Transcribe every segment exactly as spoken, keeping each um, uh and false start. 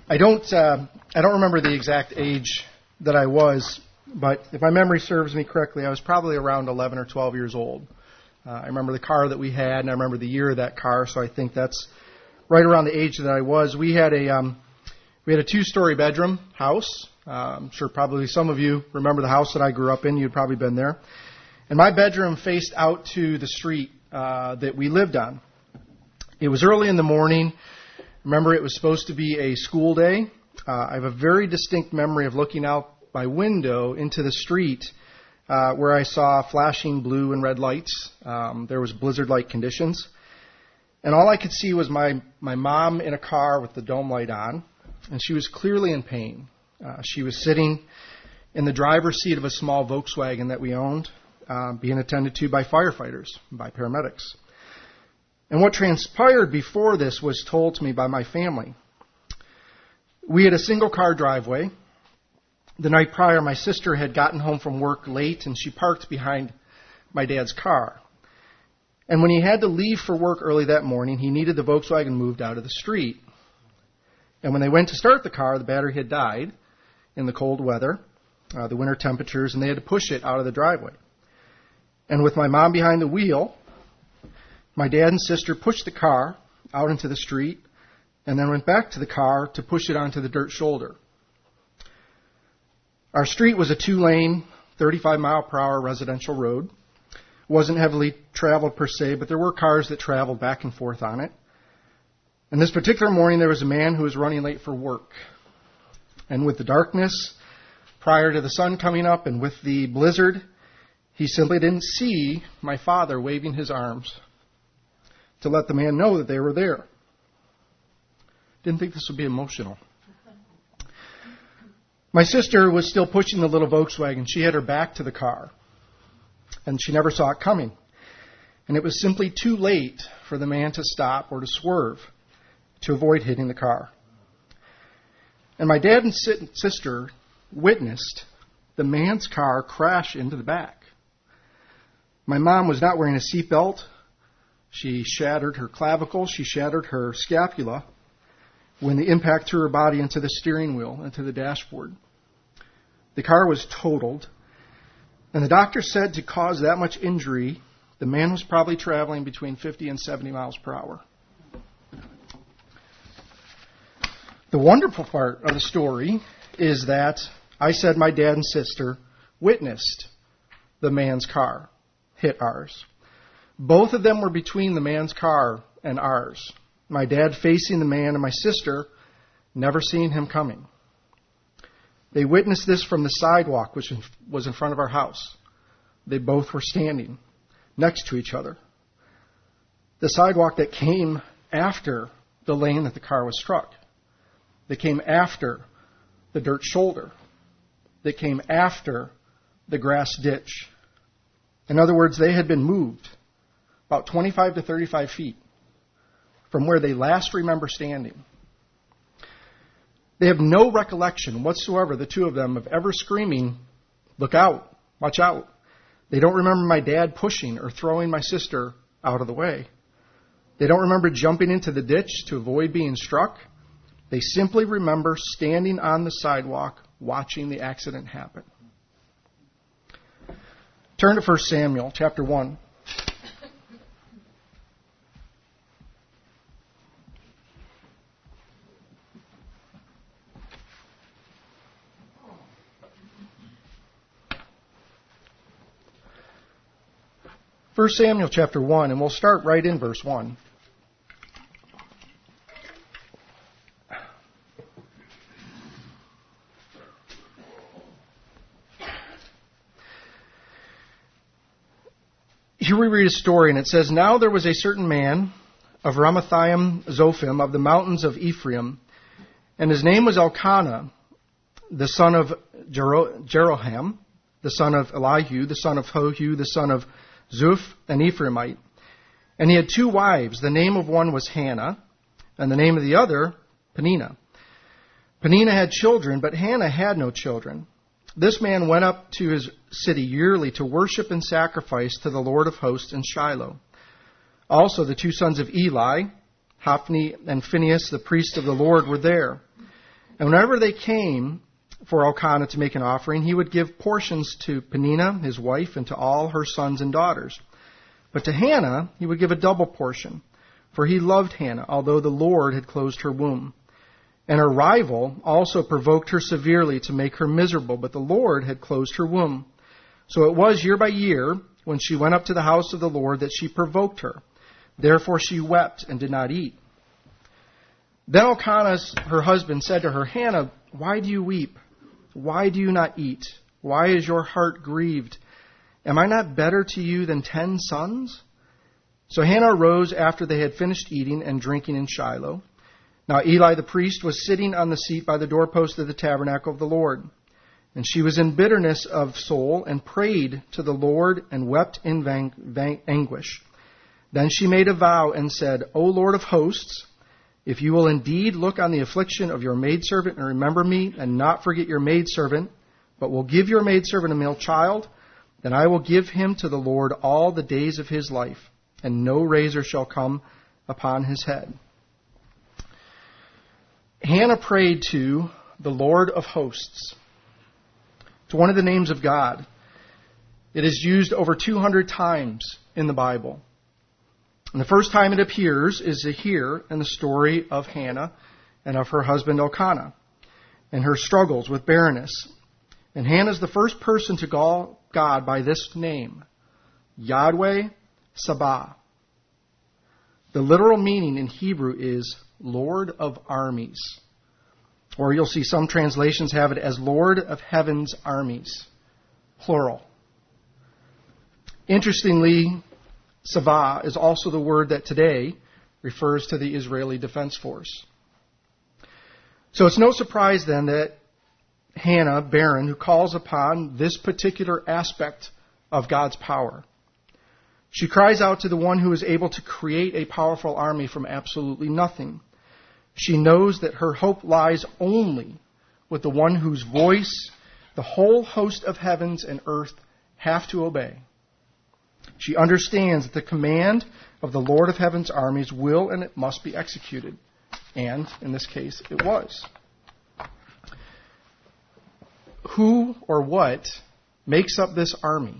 I don't uh, I don't remember the exact age that I was, but if my memory serves me correctly, I was probably around eleven or twelve years old. Uh, I remember the car that we had, and I remember the year of that car, so I think that's right around the age that I was. We had a um, we had a two-story bedroom house. Uh, I'm sure probably some of you remember the house that I grew up in. You'd probably been there. And my bedroom faced out to the street uh, that we lived on. It was early in the morning. Remember, it was supposed to be a school day. Uh, I have a very distinct memory of looking out my window into the street uh, where I saw flashing blue and red lights. Um, there was blizzard-like conditions. And all I could see was my, my mom in a car with the dome light on, and she was clearly in pain. Uh, she was sitting in the driver's seat of a small Volkswagen that we owned, uh, being attended to by firefighters, by paramedics. And what transpired before this was told to me by my family. We had a single-car driveway. The night prior, my sister had gotten home from work late, and she parked behind my dad's car. And when he had to leave for work early that morning, he needed the Volkswagen moved out of the street. And when they went to start the car, the battery had died in the cold weather, uh, the winter temperatures, and they had to push it out of the driveway. And with my mom behind the wheel, my dad and sister pushed the car out into the street and then went back to the car to push it onto the dirt shoulder. Our street was a two-lane, thirty-five mile per hour residential road. It wasn't heavily traveled per se, but there were cars that traveled back and forth on it. And this particular morning, there was a man who was running late for work. And with the darkness, prior to the sun coming up, and with the blizzard, he simply didn't see my father waving his arms to let the man know that they were there. Didn't think this would be emotional. My sister was still pushing the little Volkswagen. She had her back to the car, and she never saw it coming. And it was simply too late for the man to stop or to swerve to avoid hitting the car. And my dad and sister witnessed the man's car crash into the back. My mom was not wearing a seatbelt. She shattered her clavicle. She shattered her scapula when the impact threw her body into the steering wheel, into the dashboard. The car was totaled. And the doctor said to cause that much injury, the man was probably traveling between fifty and seventy miles per hour. The wonderful part of the story is that I said my dad and sister witnessed the man's car hit ours. Both of them were between the man's car and ours. My dad facing the man and my sister never seeing him coming. They witnessed this from the sidewalk, which was in front of our house. They both were standing next to each other. The sidewalk that came after the lane that the car was struck. That came after the dirt shoulder. That came after the grass ditch. In other words, they had been moved about twenty-five to thirty-five feet from where they last remember standing. They have no recollection whatsoever, the two of them, of ever screaming, "Look out, watch out." They don't remember my dad pushing or throwing my sister out of the way. They don't remember jumping into the ditch to avoid being struck. They simply remember standing on the sidewalk watching the accident happen. Turn to First Samuel chapter one. First Samuel chapter one, and we'll start right in verse one. Here we read a story, and it says, "Now there was a certain man of Ramathaim Zophim of the mountains of Ephraim, and his name was Elkanah, the son of Jero- Jeroham, the son of Elihu, the son of Hohu, the son of Zuph, an Ephraimite. And he had two wives. The name of one was Hannah, and the name of the other, Peninnah. Peninnah had children, but Hannah had no children. This man went up to his city yearly to worship and sacrifice to the Lord of hosts in Shiloh. Also the two sons of Eli, Hophni and Phinehas, the priest of the Lord, were there. And whenever they came for Elkanah to make an offering, he would give portions to Peninnah, his wife, and to all her sons and daughters. But to Hannah, he would give a double portion, for he loved Hannah, although the Lord had closed her womb. And her rival also provoked her severely to make her miserable, but the Lord had closed her womb. So it was year by year, when she went up to the house of the Lord, that she provoked her. Therefore she wept and did not eat. Then Elkanah, her husband, said to her, Hannah, why do you weep? Why do you not eat? Why is your heart grieved? Am I not better to you than ten sons? So Hannah arose after they had finished eating and drinking in Shiloh. Now Eli the priest was sitting on the seat by the doorpost of the tabernacle of the Lord. And she was in bitterness of soul and prayed to the Lord and wept in van- van- anguish. Then she made a vow and said, O Lord of hosts, if you will indeed look on the affliction of your maidservant and remember me and not forget your maidservant, but will give your maidservant a male child, then I will give him to the Lord all the days of his life, and no razor shall come upon his head. Hannah prayed to the Lord of hosts. It's one of the names of God. It is used over two hundred times in the Bible. And the first time it appears is here in the story of Hannah and of her husband Elkanah and her struggles with barrenness. And Hannah is the first person to call God by this name, Yahweh Sabaoth. The literal meaning in Hebrew is Lord of armies. Or you'll see some translations have it as Lord of heaven's armies, plural. Interestingly, Sabaoth is also the word that today refers to the Israeli Defense Force. So it's no surprise then that Hannah, barren, who calls upon this particular aspect of God's power, she cries out to the one who is able to create a powerful army from absolutely nothing. She knows that her hope lies only with the one whose voice the whole host of heavens and earth have to obey. She understands that the command of the Lord of heaven's armies will and it must be executed. And, in this case, it was. Who or what makes up this army?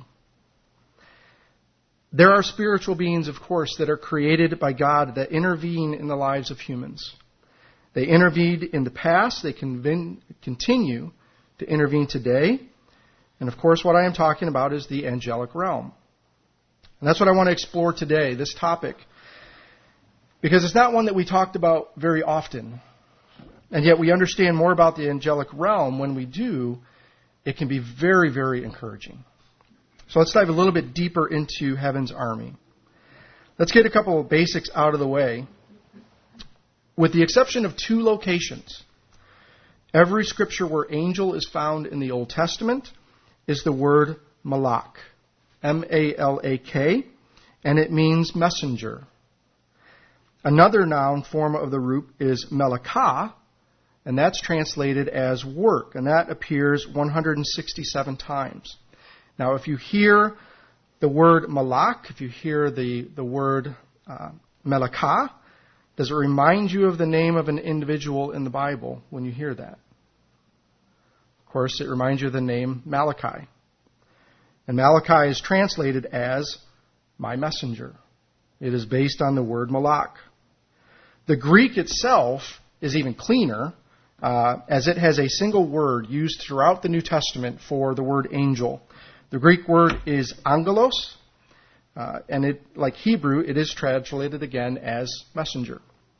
There are spiritual beings, of course, that are created by God that intervene in the lives of humans. They intervened in the past. They convin- continue to intervene today. And, of course, what I am talking about is the angelic realm. And that's what I want to explore today, this topic. Because it's not one that we talked about very often. And yet we understand more about the angelic realm. When we do, it can be very, very encouraging. So let's dive a little bit deeper into heaven's army. Let's get a couple of basics out of the way. With the exception of two locations, every scripture where angel is found in the Old Testament is the word malak, M A L A K, and it means messenger. Another noun form of the root is melakah, and that's translated as work, and that appears one hundred sixty-seven times. Now, if you hear the word malak, if you hear the, the word uh, melakah, does it remind you of the name of an individual in the Bible when you hear that? Of course, it reminds you of the name Malachi. And Malachi is translated as my messenger. It is based on the word malak. The Greek itself is even cleaner, uh, as it has a single word used throughout the New Testament for the word angel. The Greek word is angelos, uh, and it, like Hebrew, it is translated again as messenger.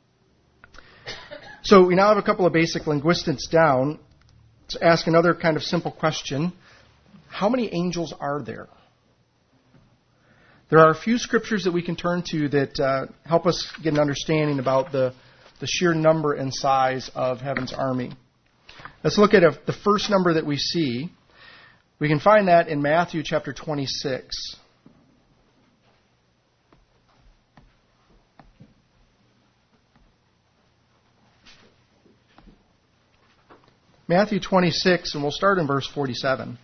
So we now have a couple of basic linguistics down. Let's ask another kind of simple question. How many angels are there? There are a few scriptures that we can turn to that uh, help us get an understanding about the, the sheer number and size of heaven's army. Let's look at a, the first number that we see. We can find that in Matthew chapter twenty-six. Matthew twenty-six, and we'll start in verse forty-seven.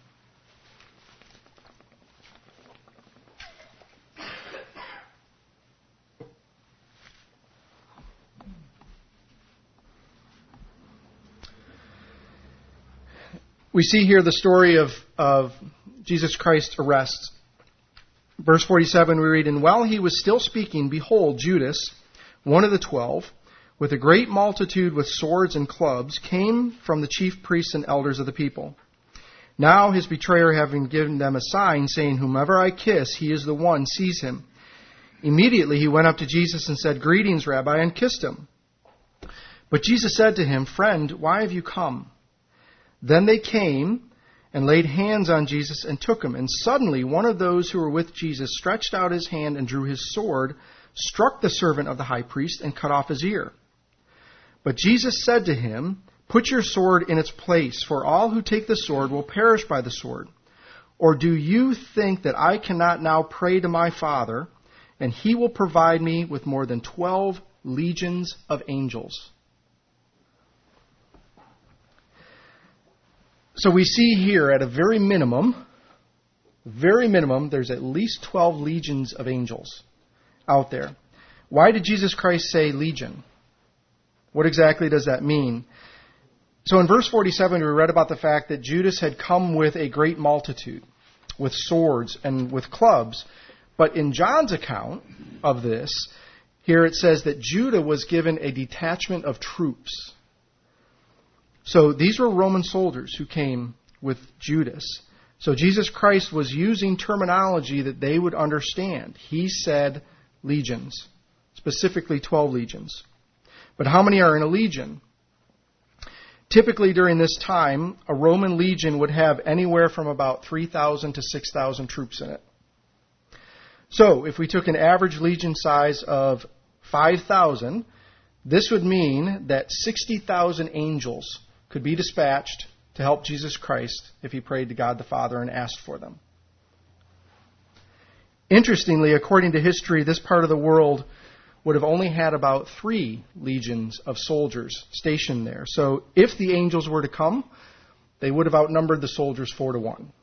we see here the story of, of Jesus Christ's arrest. Verse forty-seven, we read, "And while he was still speaking, behold, Judas, one of the twelve, with a great multitude with swords and clubs, came from the chief priests and elders of the people. Now his betrayer, having given them a sign, saying, 'Whomever I kiss, he is the one, seize him.' Immediately he went up to Jesus and said, 'Greetings, Rabbi,' and kissed him. But Jesus said to him, 'Friend, why have you come?' Then they came and laid hands on Jesus and took him. And suddenly one of those who were with Jesus stretched out his hand and drew his sword, struck the servant of the high priest, and cut off his ear. But Jesus said to him, 'Put your sword in its place, for all who take the sword will perish by the sword. Or do you think that I cannot now pray to my Father, and he will provide me with more than twelve legions of angels?'" So we see here at a very minimum, very minimum, there's at least twelve legions of angels out there. Why did Jesus Christ say legion? What exactly does that mean? So in verse forty-seven, we read about the fact that Judas had come with a great multitude, with swords and with clubs. But in John's account of this, here it says that Judah was given a detachment of troops. So these were Roman soldiers who came with Judas. So Jesus Christ was using terminology that they would understand. He said legions, specifically twelve legions. But how many are in a legion? Typically during this time, a Roman legion would have anywhere from about three thousand to six thousand troops in it. So if we took an average legion size of five thousand, this would mean that sixty thousand angels could be dispatched to help Jesus Christ if he prayed to God the Father and asked for them. Interestingly, according to history, this part of the world would have only had about three legions of soldiers stationed there. So if the angels were to come, they would have outnumbered the soldiers four to one.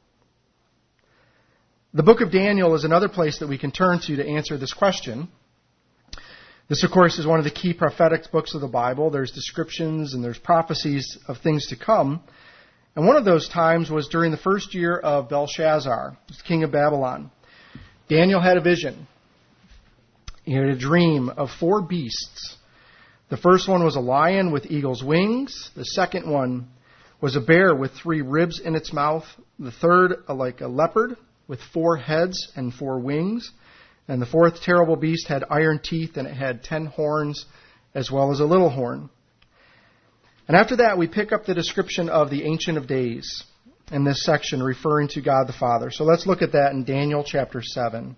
The book of Daniel is another place that we can turn to to answer this question. This, of course, is one of the key prophetic books of the Bible. There's descriptions and there's prophecies of things to come. And one of those times was during the first year of Belshazzar, the king of Babylon. Daniel had a vision. He had a dream of four beasts. The first one was a lion with eagle's wings. The second one was a bear with three ribs in its mouth. The third, like a leopard with four heads and four wings. And the fourth terrible beast had iron teeth, and it had ten horns as well as a little horn. And after that, we pick up the description of the Ancient of Days in this section, referring to God the Father. So let's look at that in Daniel chapter seven.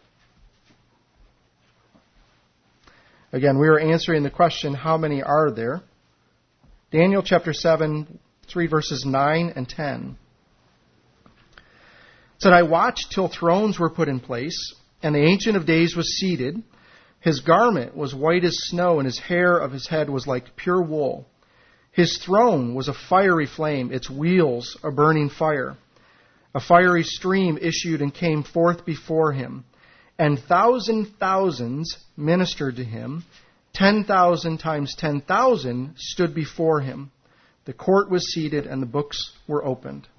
Again, we are answering the question, how many are there? Daniel chapter seven, three verses nine and ten. It said, "I watched till thrones were put in place, and the Ancient of Days was seated. His garment was white as snow, and his hair of his head was like pure wool. His throne was a fiery flame, its wheels a burning fire. A fiery stream issued and came forth before him, and thousand thousands ministered to him. Ten thousand times ten thousand stood before him. The court was seated, and the books were opened."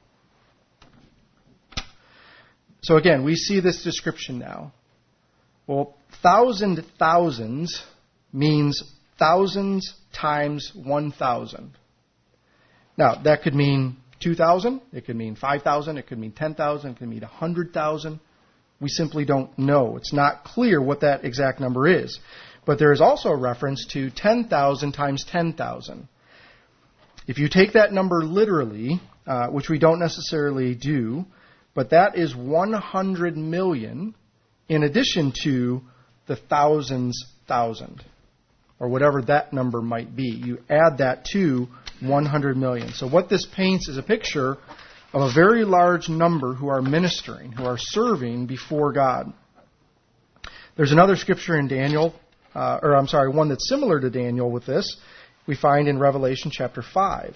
So again, we see this description now. Well, thousand thousands means thousands times one thousand. Now, that could mean two thousand, it could mean five thousand, it could mean ten thousand, it could mean one hundred thousand. We simply don't know. It's not clear what that exact number is. But there is also a reference to ten thousand times ten thousand. If you take that number literally, uh, which we don't necessarily do, but that is one hundred million in addition to the thousands thousand, or whatever that number might be. You add that to one hundred million. So what this paints is a picture of a very large number who are ministering, who are serving before God. There's another scripture in Daniel, uh, or I'm sorry, one that's similar to Daniel with this, we find in Revelation chapter five.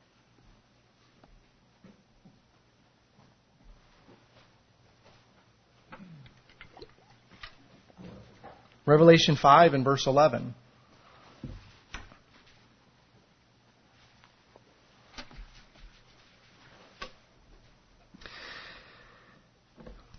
Revelation five and verse eleven.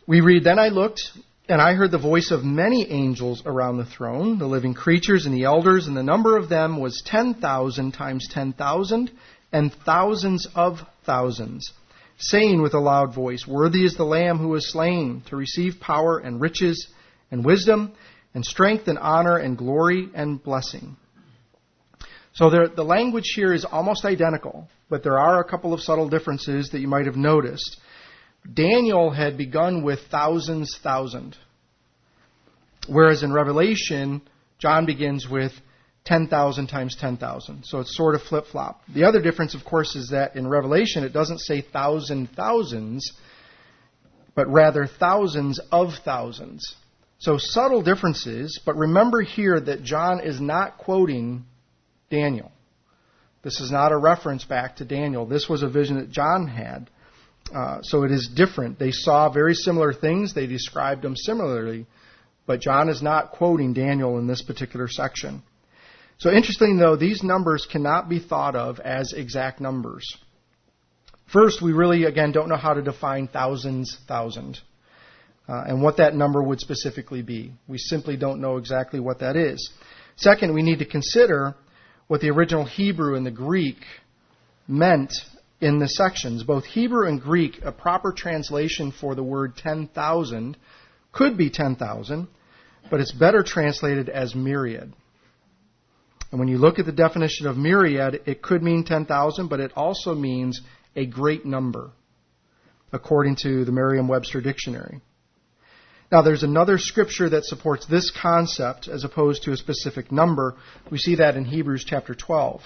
We read, "Then I looked, and I heard the voice of many angels around the throne, the living creatures and the elders, and the number of them was ten thousand times ten thousand, and thousands of thousands, saying with a loud voice, 'Worthy is the Lamb who was slain to receive power and riches and wisdom and strength and honor and glory and blessing.'" So there, the language here is almost identical, but there are a couple of subtle differences that you might have noticed. Daniel had begun with thousands, thousand, whereas in Revelation, John begins with ten thousand times ten thousand. So it's sort of flip-flop. The other difference, of course, is that in Revelation, it doesn't say thousand thousands, but rather thousands of thousands. So subtle differences, but remember here that John is not quoting Daniel. This is not a reference back to Daniel. This was a vision that John had. Uh, so it is different. They saw very similar things. They described them similarly. But John is not quoting Daniel in this particular section. So interesting, though, these numbers cannot be thought of as exact numbers. First, we really, again, don't know how to define thousands, thousand, uh, and what that number would specifically be. We simply don't know exactly what that is. Second, we need to consider what the original Hebrew and the Greek meant in the sections. Both Hebrew and Greek, a proper translation for the word ten thousand could be ten thousand, but it's better translated as myriad. And when you look at the definition of myriad, it could mean ten thousand, but it also means a great number, according to the Merriam-Webster Dictionary. Now, there's another scripture that supports this concept as opposed to a specific number. We see that in Hebrews chapter twelve.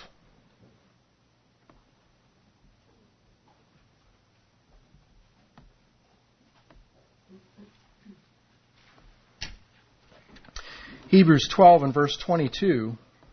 Hebrews twelve and verse twenty-two.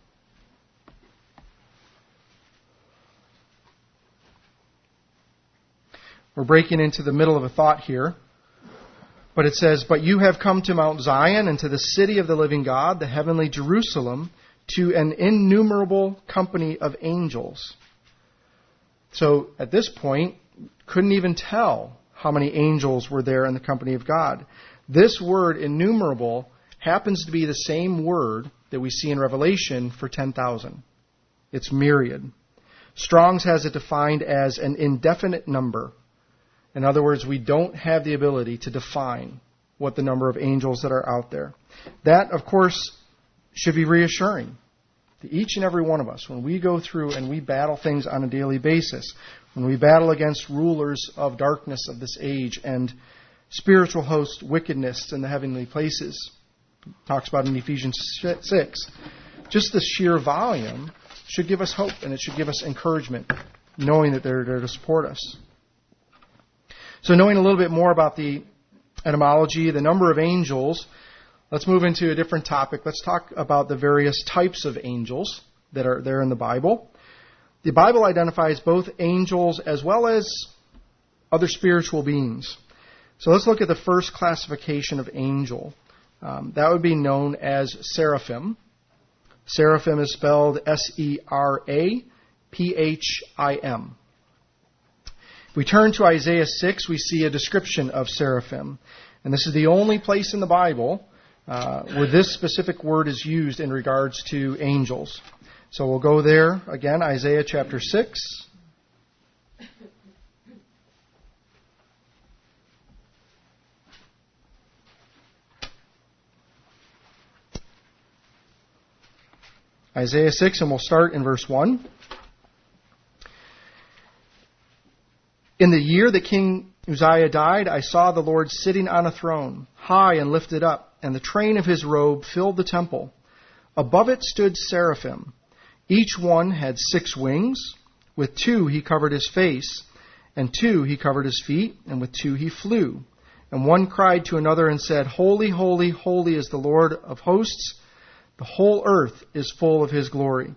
We're breaking into the middle of a thought here. But it says, "But you have come to Mount Zion and to the city of the living God, the heavenly Jerusalem, to an innumerable company of angels." So at this point, couldn't even tell how many angels were there in the company of God. This word, innumerable, happens to be the same word that we see in Revelation for ten thousand. It's myriad. Strong's has it defined as an indefinite number. In other words, we don't have the ability to define what the number of angels that are out there. That, of course, should be reassuring to each and every one of us when we go through and we battle things on a daily basis, when we battle against rulers of darkness of this age and spiritual host wickedness in the heavenly places. It talks about in Ephesians six. Just the sheer volume should give us hope and it should give us encouragement, knowing that they're there to support us. So knowing a little bit more about the etymology, the number of angels, let's move into a different topic. Let's talk about the various types of angels that are there in the Bible. The Bible identifies both angels as well as other spiritual beings. So let's look at the first classification of angel. Um, that would be known as seraphim. Seraphim is spelled S E R A P H I M. If we turn to Isaiah six, we see a description of seraphim. And this is the only place in the Bible uh, where this specific word is used in regards to angels. So we'll go there again, Isaiah chapter six. Isaiah six, and we'll start in verse one. "In the year that King Uzziah died, I saw the Lord sitting on a throne, high and lifted up, and the train of his robe filled the temple. Above it stood seraphim. Each one had six wings. With two he covered his face, and two he covered his feet, and with two he flew. And one cried to another and said, 'Holy, holy, holy is the Lord of hosts. The whole earth is full of his glory.'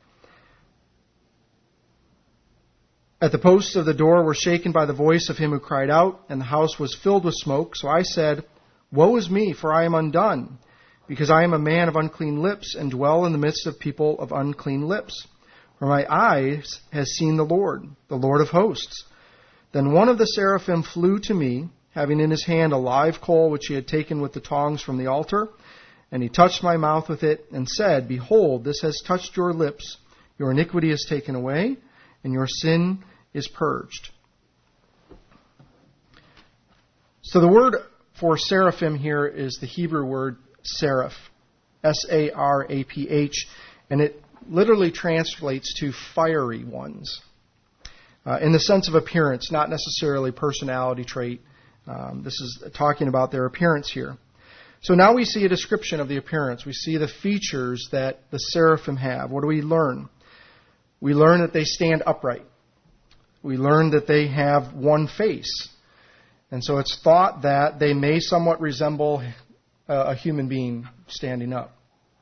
At the posts of the door were shaken by the voice of him who cried out, and the house was filled with smoke. So I said, 'Woe is me, for I am undone, because I am a man of unclean lips, and dwell in the midst of people of unclean lips. For my eyes has seen the Lord, the Lord of hosts.' Then one of the seraphim flew to me, having in his hand a live coal which he had taken with the tongs from the altar. And he touched my mouth with it and said, Behold, this has touched your lips. Your iniquity is taken away, and your sin is purged. So the word for seraphim here is the Hebrew word seraph, S A R A P H, and it literally translates to fiery ones. Uh, in the sense of appearance, not necessarily personality trait. Um, this is talking about their appearance here. So now we see a description of the appearance. We see the features that the seraphim have. What do we learn? We learn that they stand upright. We learn that they have one face. And so it's thought that they may somewhat resemble a human being standing up.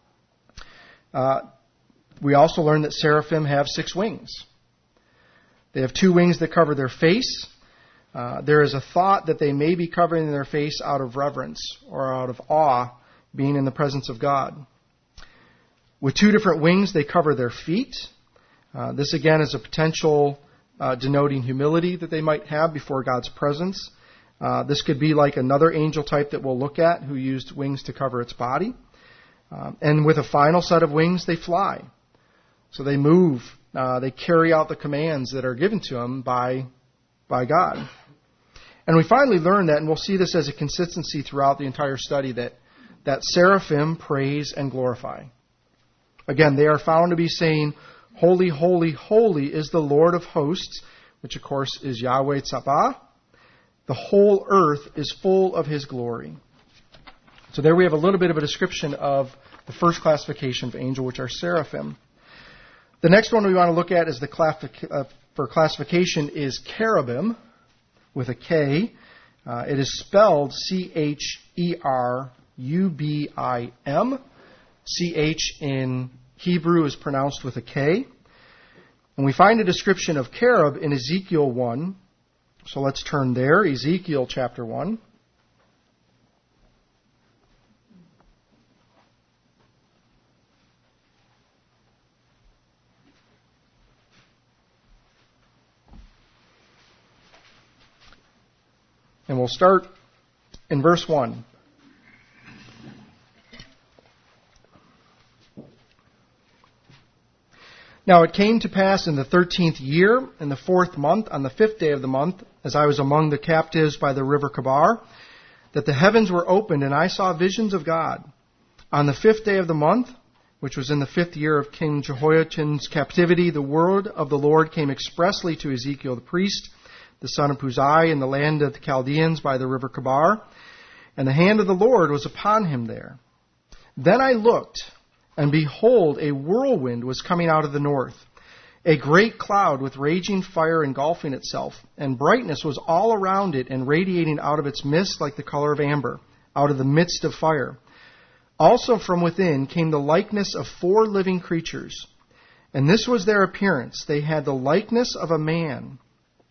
Uh, we also learn that seraphim have six wings. They have two wings that cover their face. Uh, there is a thought that they may be covering their face out of reverence or out of awe, being in the presence of God. With two different wings, they cover their feet. Uh, this again is a potential uh, denoting humility that they might have before God's presence. Uh, this could be like another angel type that we'll look at who used wings to cover its body. Um, and with a final set of wings, they fly. So they move. Uh, they carry out the commands that are given to them by, by God. And we finally learn that, and we'll see this as a consistency throughout the entire study, that, that seraphim praise and glorify. Again, they are found to be saying, Holy, holy, holy is the Lord of hosts, which of course is Yahweh Tzabah. The whole earth is full of His glory. So there we have a little bit of a description of the first classification of angel, which are seraphim. The next one we want to look at is the classific- uh, for classification is cherubim, with a K. Uh, it is spelled C H E R U B I M. C H in Hebrew is pronounced with a K. And we find a description of cherub in Ezekiel one. So let's turn there, Ezekiel chapter one. And we'll start in verse one. Now it came to pass in the thirteenth year, in the fourth month, on the fifth day of the month, as I was among the captives by the river Chebar, that the heavens were opened, and I saw visions of God. On the fifth day of the month, which was in the fifth year of King Jehoiachin's captivity, the word of the Lord came expressly to Ezekiel the priest, the son of Puzai, in the land of the Chaldeans by the river Chebar, and the hand of the Lord was upon him there. Then I looked, and behold, a whirlwind was coming out of the north, a great cloud with raging fire engulfing itself, and brightness was all around it and radiating out of its midst like the color of amber, out of the midst of fire. Also from within came the likeness of four living creatures, and this was their appearance. They had the likeness of a man.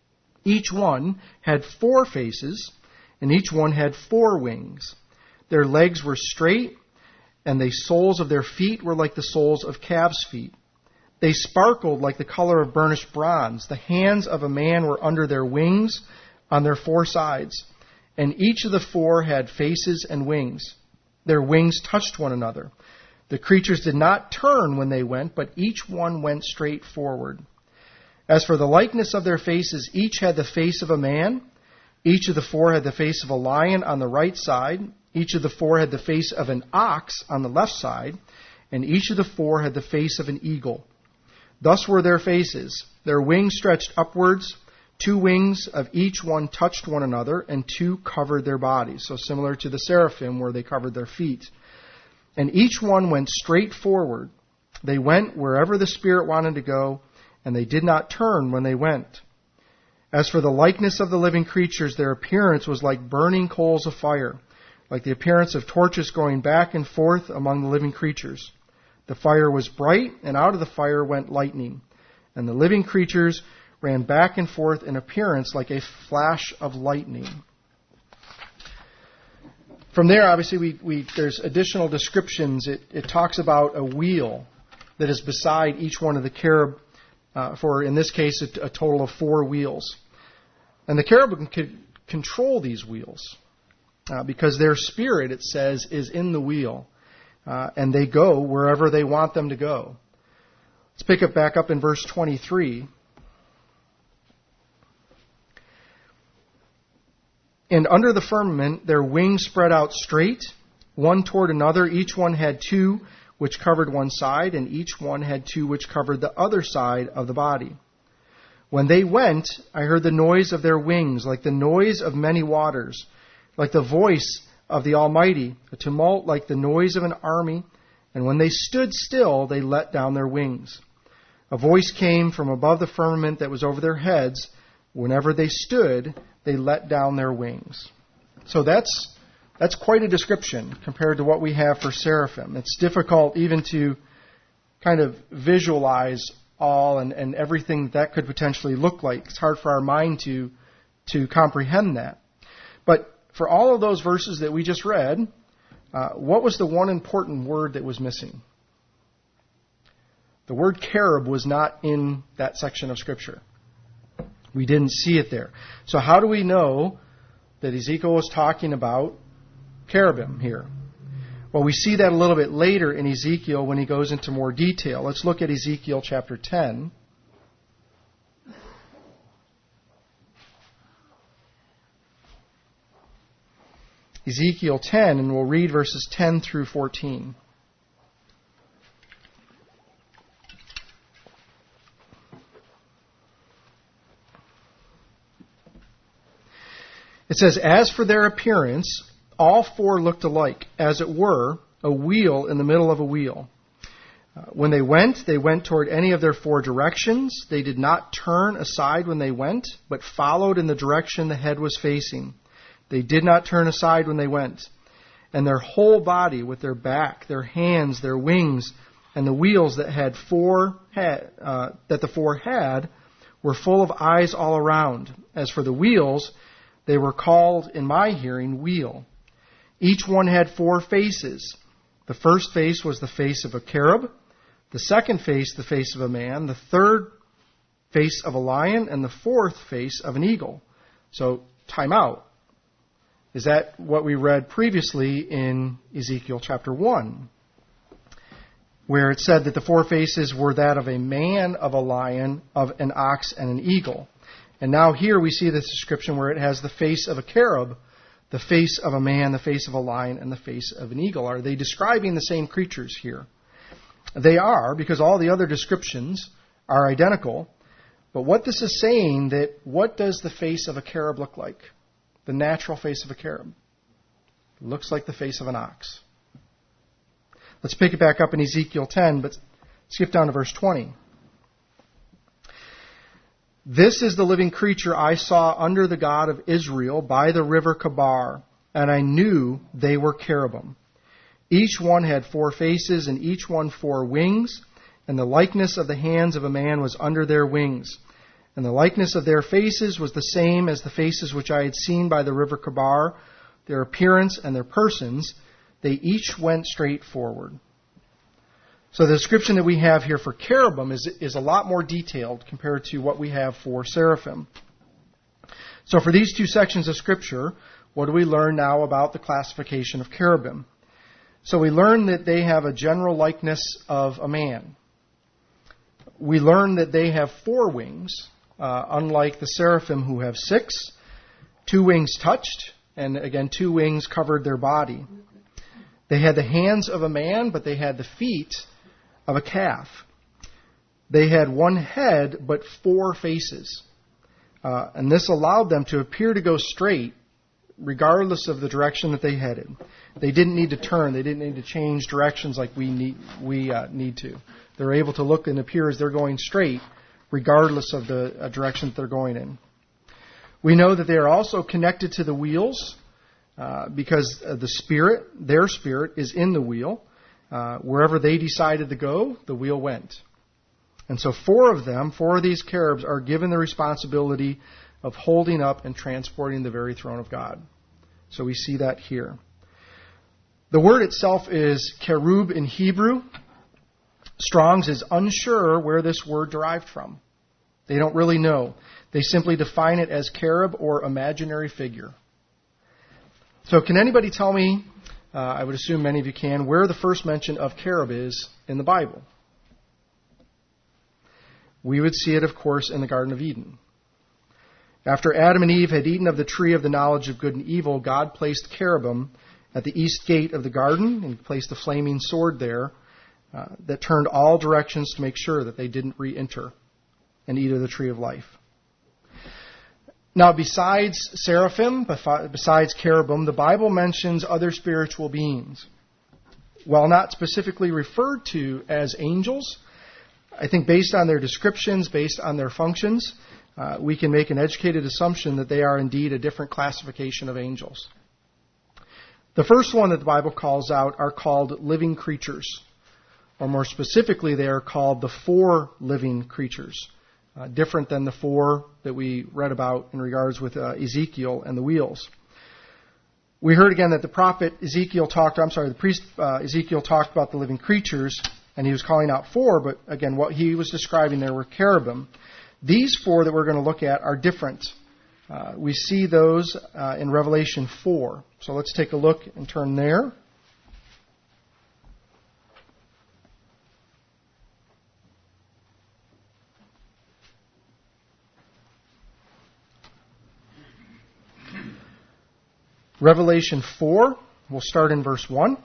Each one had four faces, and each one had four wings. Their legs were straight, and the soles of their feet were like the soles of calves' feet. They sparkled like the color of burnished bronze. The hands of a man were under their wings on their four sides, and each of the four had faces and wings. Their wings touched one another. The creatures did not turn when they went, but each one went straight forward. As for the likeness of their faces, each had the face of a man. Each of the four had the face of a lion on the right side. Each of the four had the face of an ox on the left side. And each of the four had the face of an eagle. Thus were their faces. Their wings stretched upwards. Two wings of each one touched one another, and two covered their bodies. So similar to the seraphim, where they covered their feet. And each one went straight forward. They went wherever the Spirit wanted to go, and they did not turn when they went. As for the likeness of the living creatures, their appearance was like burning coals of fire, like the appearance of torches going back and forth among the living creatures. The fire was bright, and out of the fire went lightning. And the living creatures ran back and forth in appearance like a flash of lightning. From there, obviously, we, we there's additional descriptions. It, it talks about a wheel that is beside each one of the cherub, uh, for, in this case, a, a total of four wheels. And the cherubim could, control these wheels uh, because their spirit, it says, is in the wheel. Uh, and they go wherever they want them to go. Let's pick it back up in verse twenty-three. And under the firmament their wings spread out straight, one toward another. Each one had two which covered one side, and each one had two which covered the other side of the body. When they went, I heard the noise of their wings, like the noise of many waters, like the voice of the Almighty, a tumult like the noise of an army. And when they stood still, they let down their wings. A voice came from above the firmament that was over their heads. Whenever they stood, they let down their wings. So that's that's quite a description compared to what we have for seraphim. It's difficult even to kind of visualize all and, and everything that could potentially look like. It's hard for our mind to to comprehend that. But for all of those verses that we just read, uh, what was the one important word that was missing? The word cherub was not in that section of Scripture. We didn't see it there. So how do we know that Ezekiel was talking about cherubim here? Well, we see that a little bit later in Ezekiel when he goes into more detail. Let's look at Ezekiel chapter ten. Ezekiel ten, and we'll read verses ten through fourteen. It says, "As for their appearance, all four looked alike, as it were, a wheel in the middle of a wheel. Uh, when they went, they went toward any of their four directions. They did not turn aside when they went, but followed in the direction the head was facing. They did not turn aside when they went. And their whole body, with their back, their hands, their wings, and the wheels that had four had, uh, that the four had, were full of eyes all around. As for the wheels, they were called, in my hearing, wheel. Each one had four faces. The first face was the face of a cherub, the second face the face of a man, the third face of a lion, and the fourth face of an eagle." So, time out. Is that what we read previously in Ezekiel chapter one? Where it said that the four faces were that of a man, of a lion, of an ox, and an eagle. And now here we see this description where it has the face of a cherub, the face of a man, the face of a lion, and the face of an eagle. Are they describing the same creatures here? They are, because all the other descriptions are identical. But what this is saying, that what does the face of a cherub look like? The natural face of a cherub. It looks like the face of an ox. Let's pick it back up in Ezekiel ten, but skip down to verse twenty. "This is the living creature I saw under the God of Israel by the river Kabar, and I knew they were cherubim. Each one had four faces, and each one four wings, and the likeness of the hands of a man was under their wings. And the likeness of their faces was the same as the faces which I had seen by the river Kabar, their appearance and their persons, they each went straight forward." So the description that we have here for cherubim is, is a lot more detailed compared to what we have for seraphim. So for these two sections of Scripture, what do we learn now about the classification of cherubim? So we learn that they have a general likeness of a man. We learn that they have four wings, uh, unlike the seraphim who have six. Two wings touched, and again, two wings covered their body. They had the hands of a man, but they had the feet of a calf. They had one head, but four faces. Uh, and this allowed them to appear to go straight, regardless of the direction that they headed. They didn't need to turn. They didn't need to change directions like we need, we uh, need to. They're able to look and appear as they're going straight, regardless of the uh, direction that they're going in. We know that they are also connected to the wheels, uh, because uh, the spirit, their spirit, is in the wheel. Uh, wherever they decided to go, the wheel went. And so four of them, four of these cherubs, are given the responsibility of holding up and transporting the very throne of God. So we see that here. The word itself is cherub in Hebrew. Strong's is unsure where this word derived from. They don't really know. They simply define it as cherub or imaginary figure. So can anybody tell me, uh, I would assume many of you can, where the first mention of cherub is in the Bible? We would see it, of course, in the Garden of Eden. After Adam and Eve had eaten of the tree of the knowledge of good and evil, God placed cherubim at the east gate of the garden, and placed a flaming sword there uh, that turned all directions to make sure that they didn't re-enter and eat of the tree of life. Now, besides seraphim, besides cherubim, the Bible mentions other spiritual beings. While not specifically referred to as angels, I think based on their descriptions, based on their functions, uh, we can make an educated assumption that they are indeed a different classification of angels. The first one that the Bible calls out are called living creatures, or more specifically, they are called the four living creatures, uh, different than the four that we read about in regards with uh, Ezekiel and the wheels. We heard again that the prophet Ezekiel talked, I'm sorry, the priest uh, Ezekiel talked about the living creatures, and he was calling out four, but again, what he was describing there were cherubim. These four that we're going to look at are different. Uh, we see those uh, in Revelation four. So let's take a look and turn there. Revelation four, we'll start in verse one.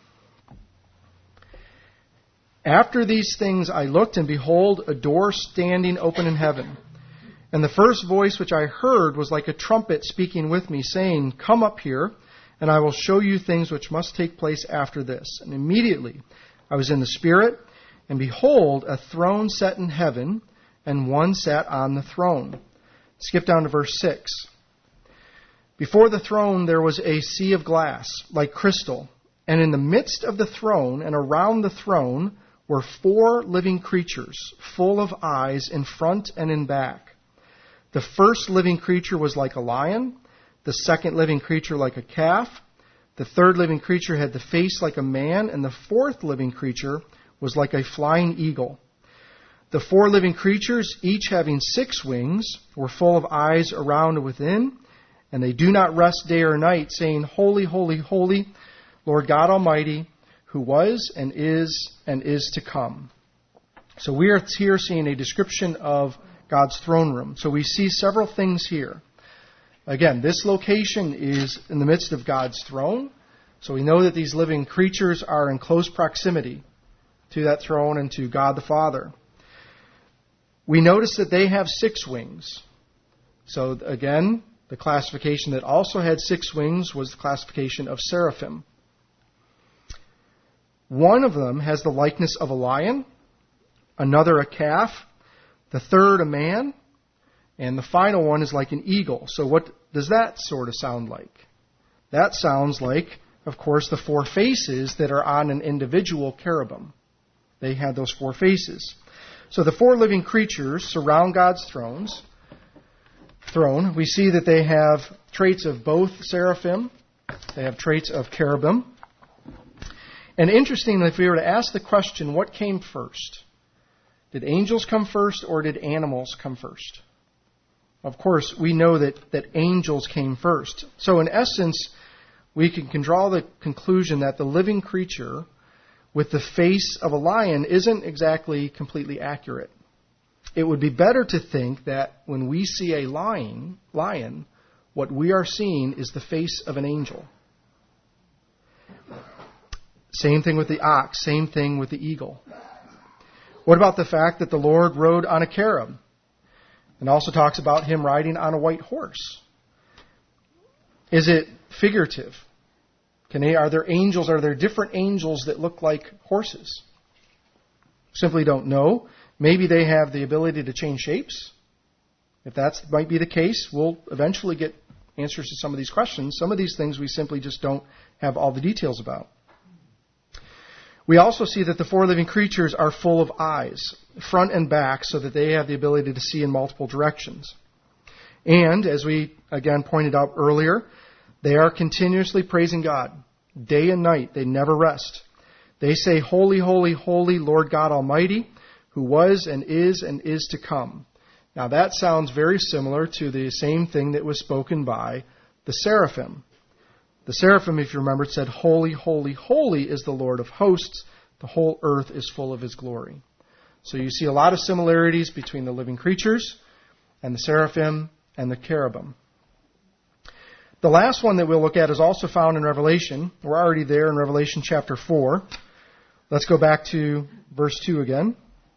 After these things I looked, and behold, a door standing open in heaven. And the first voice which I heard was like a trumpet speaking with me, saying, Come up here, and I will show you things which must take place after this. And immediately I was in the Spirit, and behold, a throne set in heaven, and one sat on the throne. Skip down to verse six. Before the throne there was a sea of glass, like crystal, and in the midst of the throne and around the throne were four living creatures, full of eyes in front and in back. The first living creature was like a lion, the second living creature like a calf, the third living creature had the face like a man, and the fourth living creature was like a flying eagle. The four living creatures, each having six wings, were full of eyes around and within, and they do not rest day or night, saying, Holy, holy, holy, Lord God Almighty, who was and is and is to come. So we are here seeing a description of God's throne room. So we see several things here. Again, this location is in the midst of God's throne. So we know that these living creatures are in close proximity to that throne and to God the Father. We notice that they have six wings. So again, the classification that also had six wings was the classification of seraphim. One of them has the likeness of a lion, another a calf, the third a man, and the final one is like an eagle. So what does that sort of sound like? That sounds like, of course, the four faces that are on an individual cherubim. They had those four faces. So the four living creatures surround God's thrones. Throne. We see that they have traits of both seraphim. They have traits of cherubim. And interestingly, if we were to ask the question, what came first? Did angels come first or did animals come first? Of course, we know that, that angels came first. So in essence, we can, can draw the conclusion that the living creature with the face of a lion isn't exactly completely accurate. It would be better to think that when we see a lion, lion, what we are seeing is the face of an angel. Same thing with the ox, same thing with the eagle. What about the fact that the Lord rode on a cherub? And also talks about him riding on a white horse. Is it figurative? Can they, are there angels, are there different angels that look like horses? Simply don't know. Maybe they have the ability to change shapes. If that might be the case, we'll eventually get answers to some of these questions. Some of these things we simply just don't have all the details about. We also see that the four living creatures are full of eyes, front and back, so that they have the ability to see in multiple directions. And, as we again pointed out earlier, they are continuously praising God. Day and night, they never rest. They say, Holy, holy, holy, Lord God Almighty, who was and is and is to come. Now that sounds very similar to the same thing that was spoken by the seraphim. The seraphim, if you remember, it said, "Holy, holy, holy is the Lord of hosts. The whole earth is full of his glory." So you see a lot of similarities between the living creatures and the seraphim and the cherubim. The last one that we'll look at is also found in Revelation. We're already there in Revelation chapter four. Let's go back to verse two again.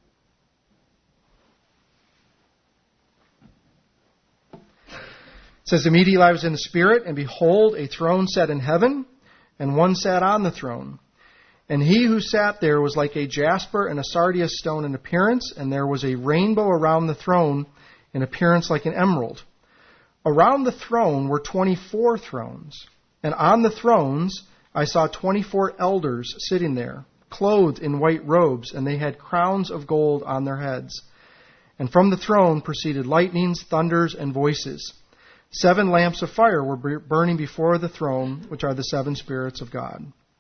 It says, "Immediately I was in the Spirit, and behold, a throne sat in heaven, and one sat on the throne. And he who sat there was like a jasper and a sardius stone in appearance, and there was a rainbow around the throne in appearance like an emerald. Around the throne were twenty-four thrones, and on the thrones I saw twenty-four elders sitting there, clothed in white robes, and they had crowns of gold on their heads. And from the throne proceeded lightnings, thunders, and voices. Seven lamps of fire were burning before the throne, which are the seven spirits of God."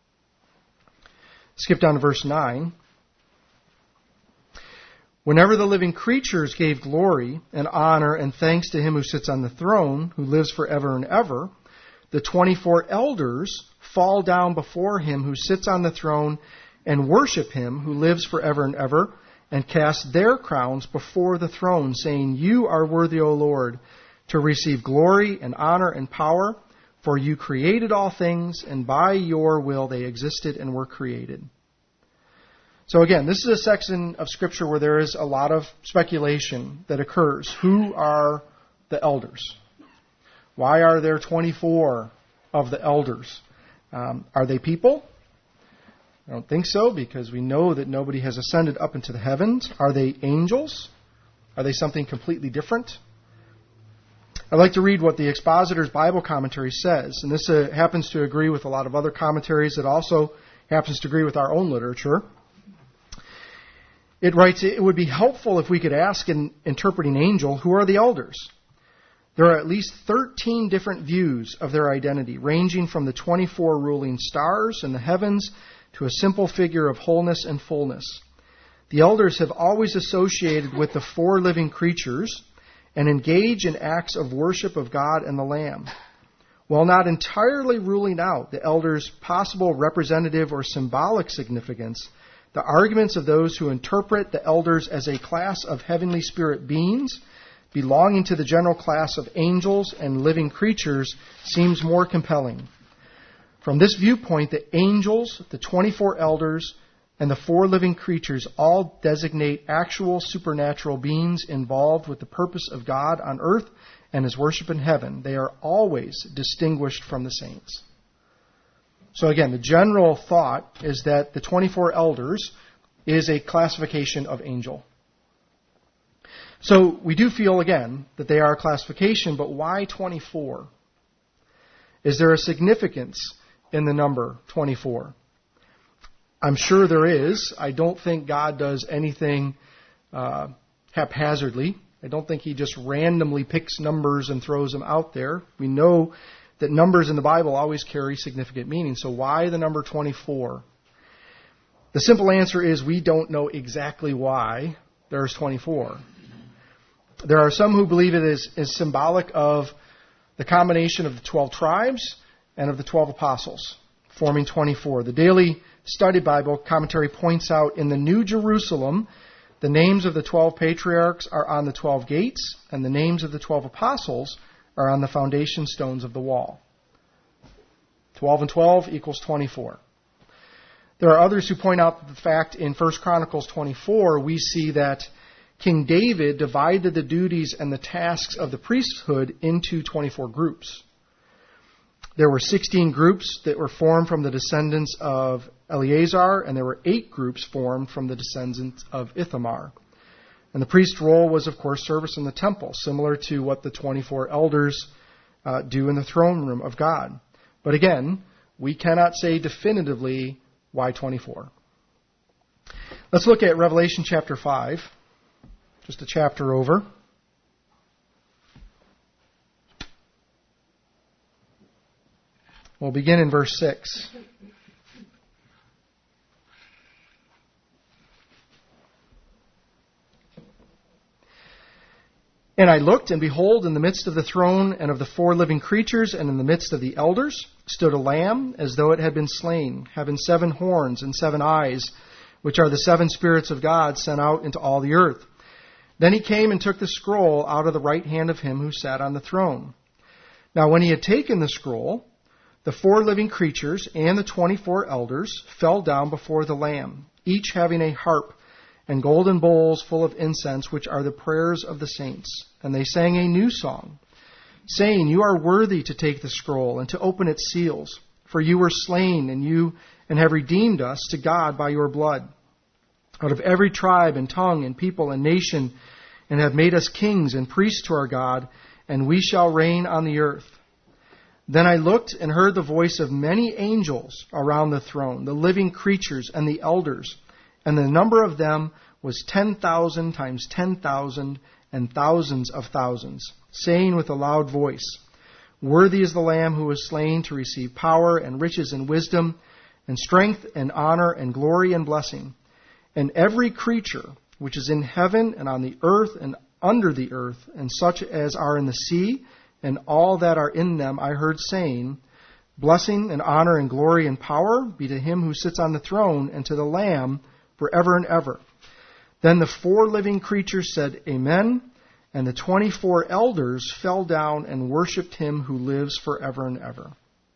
Skip down to verse nine. "Whenever the living creatures gave glory and honor and thanks to him who sits on the throne, who lives forever and ever, the twenty-four elders fall down before him who sits on the throne and worship him who lives forever and ever, and cast their crowns before the throne, saying, 'You are worthy, O Lord, to receive glory and honor and power, for you created all things, and by your will they existed and were created.'" So again, this is a section of Scripture where there is a lot of speculation that occurs. Who are the elders? Why are there twenty-four of the elders? Um, are they people? I don't think so, because we know that nobody has ascended up into the heavens. Are they angels? Are they something completely different? I'd like to read what the Expositor's Bible Commentary says, and this uh, happens to agree with a lot of other commentaries. It also happens to agree with our own literature. It writes, "It would be helpful if we could ask an interpreting angel, who are the elders? There are at least thirteen different views of their identity, ranging from the twenty-four ruling stars in the heavens to a simple figure of wholeness and fullness. The elders have always associated with the four living creatures and engage in acts of worship of God and the Lamb. While not entirely ruling out the elders' possible representative or symbolic significance, the arguments of those who interpret the elders as a class of heavenly spirit beings belonging to the general class of angels and living creatures seems more compelling. From this viewpoint, the angels, the twenty-four elders, and the four living creatures all designate actual supernatural beings involved with the purpose of God on earth and his worship in heaven. They are always distinguished from the saints." So again, the general thought is that the twenty-four elders is a classification of angel. So we do feel, again, that they are a classification, but why twenty-four? Is there a significance in the number twenty-four? I'm sure there is. I don't think God does anything uh, haphazardly. I don't think he just randomly picks numbers and throws them out there. We know that numbers in the Bible always carry significant meaning. So why the number twenty-four? The simple answer is we don't know exactly why there's twenty-four. There are some who believe it is, is symbolic of the combination of the twelve tribes and of the twelve apostles, forming twenty-four. The Daily Study Bible commentary points out, in the New Jerusalem, the names of the twelve patriarchs are on the twelve gates, and the names of the twelve apostles are on the foundation stones of the wall. twelve and twelve equals twenty-four. There are others who point out the fact in First Chronicles twenty-four, we see that King David divided the duties and the tasks of the priesthood into twenty-four groups. There were sixteen groups that were formed from the descendants of Eleazar, and there were eight groups formed from the descendants of Ithamar. And the priest's role was, of course, service in the temple, similar to what the twenty-four elders uh, do in the throne room of God. But again, we cannot say definitively why twenty-four. Let's look at Revelation chapter five, just a chapter over. We'll begin in verse six. And I looked, and behold, in the midst of the throne and of the four living creatures, and in the midst of the elders, stood a lamb as though it had been slain, having seven horns and seven eyes, which are the seven spirits of God sent out into all the earth. Then he came and took the scroll out of the right hand of him who sat on the throne. Now when he had taken the scroll, the four living creatures and the twenty-four elders fell down before the Lamb, each having a harp and golden bowls full of incense, which are the prayers of the saints. And they sang a new song, saying, You are worthy to take the scroll and to open its seals, for you were slain, and you and have redeemed us to God by your blood, out of every tribe and tongue and people and nation, and have made us kings and priests to our God, and we shall reign on the earth. Then I looked and heard the voice of many angels around the throne, the living creatures and the elders, and the number of them was ten thousand times ten thousand and thousands of thousands, saying with a loud voice, Worthy is the Lamb who was slain to receive power and riches and wisdom and strength and honor and glory and blessing. And every creature which is in heaven and on the earth and under the earth, and such as are in the sea, and all that are in them, I heard saying, Blessing and honor and glory and power be to him who sits on the throne and to the Lamb forever and ever. Then the four living creatures said, Amen, and the twenty-four elders fell down and worshipped him who lives forever and ever.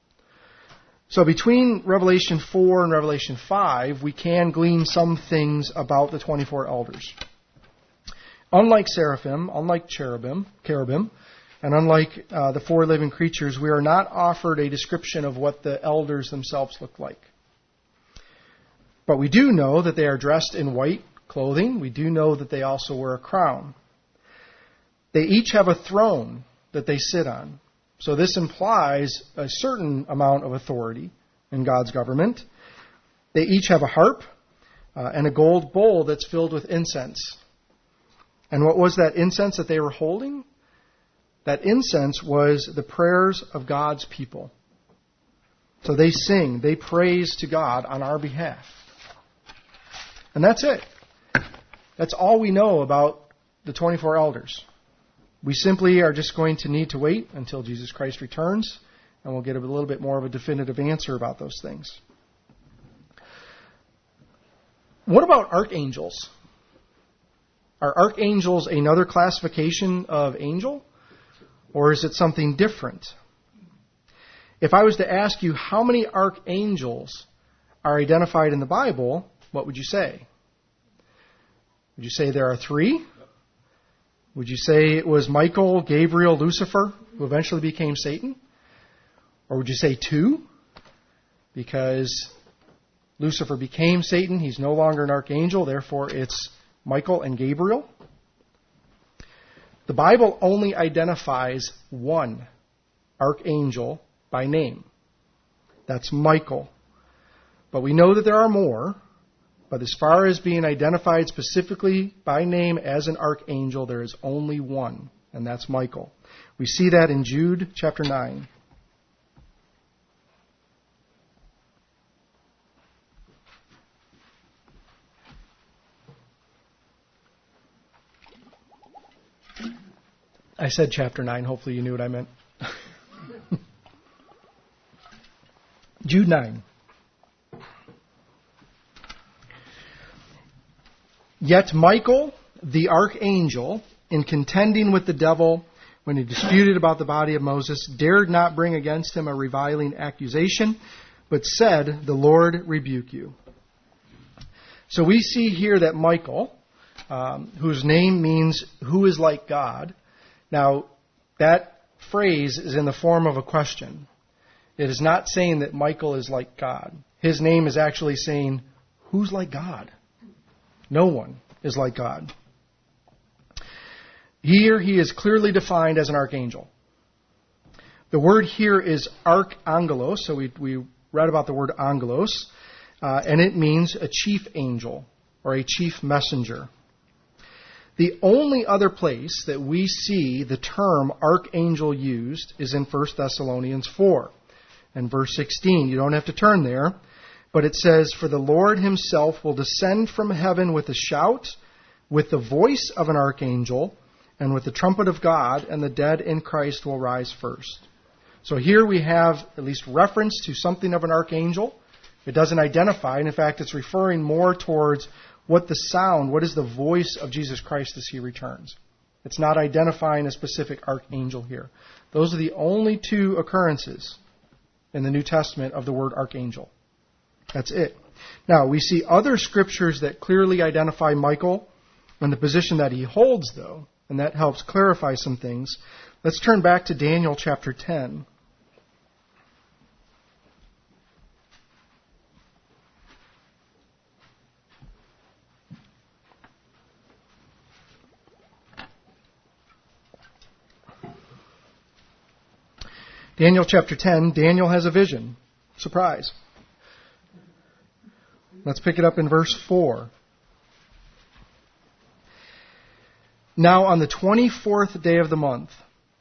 So between Revelation four and Revelation five, we can glean some things about the twenty-four elders. Unlike seraphim, unlike cherubim, cherubim, and unlike uh, the four living creatures, we are not offered a description of what the elders themselves look like. But we do know that they are dressed in white clothing. We do know that they also wear a crown. They each have a throne that they sit on. So this implies a certain amount of authority in God's government. They each have a harp uh, and a gold bowl that's filled with incense. And what was that incense that they were holding? That incense was the prayers of God's people. So they sing, they praise to God on our behalf. And that's it. That's all we know about the twenty-four elders. We simply are just going to need to wait until Jesus Christ returns, and we'll get a little bit more of a definitive answer about those things. What about archangels? Are archangels another classification of angel, or is it something different? If I was to ask you how many archangels are identified in the Bible, what would you say? Would you say there are three? Would you say it was Michael, Gabriel, Lucifer, who eventually became Satan? Or would you say two? Because Lucifer became Satan, he's no longer an archangel, therefore it's Michael and Gabriel. The Bible only identifies one archangel by name. That's Michael. But we know that there are more. But as far as being identified specifically by name as an archangel, there is only one, and that's Michael. We see that in Jude chapter nine. I said chapter nine. Hopefully you knew what I meant. Jude nine. Yet Michael, the archangel, in contending with the devil when he disputed about the body of Moses, dared not bring against him a reviling accusation, but said, The Lord rebuke you. So we see here that Michael, um, whose name means who is like God. Now, that phrase is in the form of a question. It is not saying that Michael is like God. His name is actually saying, who's like God? No one is like God. Here he is clearly defined as an archangel. The word here is archangelos, so we, we read about the word angelos, uh, and it means a chief angel or a chief messenger. The only other place that we see the term archangel used is in First Thessalonians four and verse sixteen. You don't have to turn there. But it says, For the Lord himself will descend from heaven with a shout, with the voice of an archangel, and with the trumpet of God, and the dead in Christ will rise first. So here we have at least reference to something of an archangel. It doesn't identify, and in fact it's referring more towards what the sound, what is the voice of Jesus Christ as he returns. It's not identifying a specific archangel here. Those are the only two occurrences in the New Testament of the word archangel. That's it. Now, we see other scriptures that clearly identify Michael and the position that he holds, though, and that helps clarify some things. Let's turn back to Daniel chapter ten. Daniel chapter ten, Daniel has a vision. Surprise. Let's pick it up in verse four. Now on the twenty-fourth day of the month,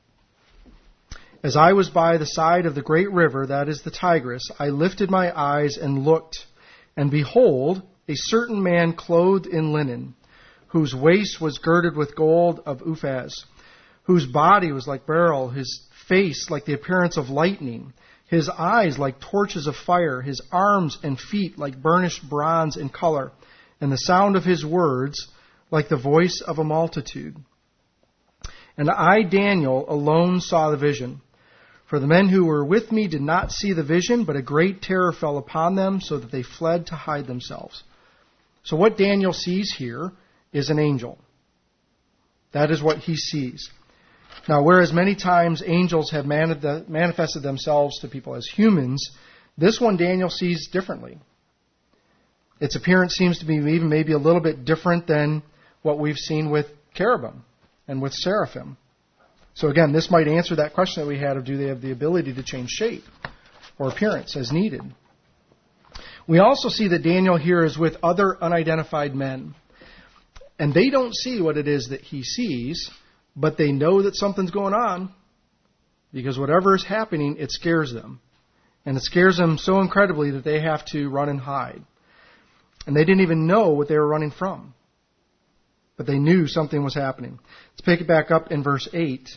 as I was by the side of the great river, that is the Tigris, I lifted my eyes and looked, and behold, a certain man clothed in linen, whose waist was girded with gold of Uphaz, whose body was like beryl, his face like the appearance of lightning, his eyes like torches of fire, his arms and feet like burnished bronze in color, and the sound of his words like the voice of a multitude. And I, Daniel, alone saw the vision. For the men who were with me did not see the vision, but a great terror fell upon them, so that they fled to hide themselves. So what Daniel sees here is an angel. That is what he sees. Now, whereas many times angels have manifested themselves to people as humans, this one Daniel sees differently. Its appearance seems to be even maybe a little bit different than what we've seen with cherubim and with seraphim. So again, this might answer that question that we had of do they have the ability to change shape or appearance as needed. We also see that Daniel here is with other unidentified men. And they don't see what it is that he sees, but they know that something's going on, because whatever is happening, it scares them. And it scares them so incredibly that they have to run and hide. And they didn't even know what they were running from. But they knew something was happening. Let's pick it back up in verse eight.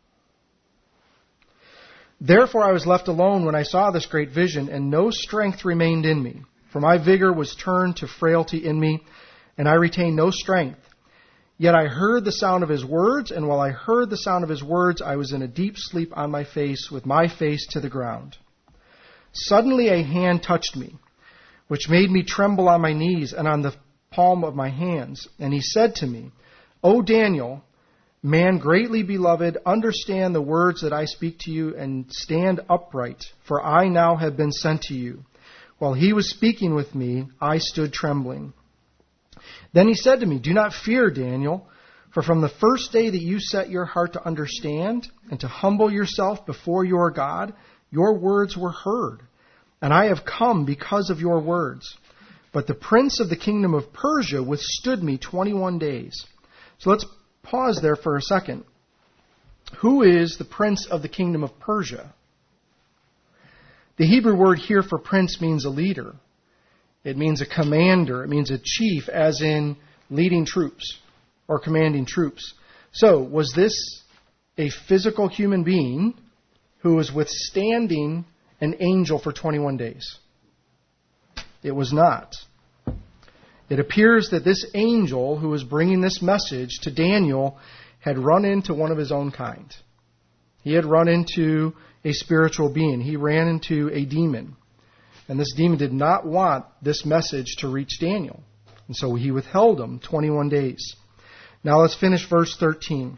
Therefore I was left alone when I saw this great vision, and no strength remained in me. For my vigor was turned to frailty in me, and I retained no strength. Yet I heard the sound of his words, and while I heard the sound of his words, I was in a deep sleep on my face, with my face to the ground. Suddenly a hand touched me, which made me tremble on my knees and on the palm of my hands. And he said to me, O Daniel, man greatly beloved, understand the words that I speak to you, and stand upright, for I now have been sent to you. While he was speaking with me, I stood trembling. Then he said to me, do not fear, Daniel, for from the first day that you set your heart to understand and to humble yourself before your God, your words were heard, and I have come because of your words. But the prince of the kingdom of Persia withstood me twenty-one days. So let's pause there for a second. Who is the prince of the kingdom of Persia? The Hebrew word here for prince means a leader. It means a commander. It means a chief, as in leading troops or commanding troops. So, was this a physical human being who was withstanding an angel for twenty-one days? It was not. It appears that this angel who was bringing this message to Daniel had run into one of his own kind. He had run into a spiritual being. He ran into a demon. And this demon did not want this message to reach Daniel. And so he withheld him twenty-one days. Now let's finish verse thirteen.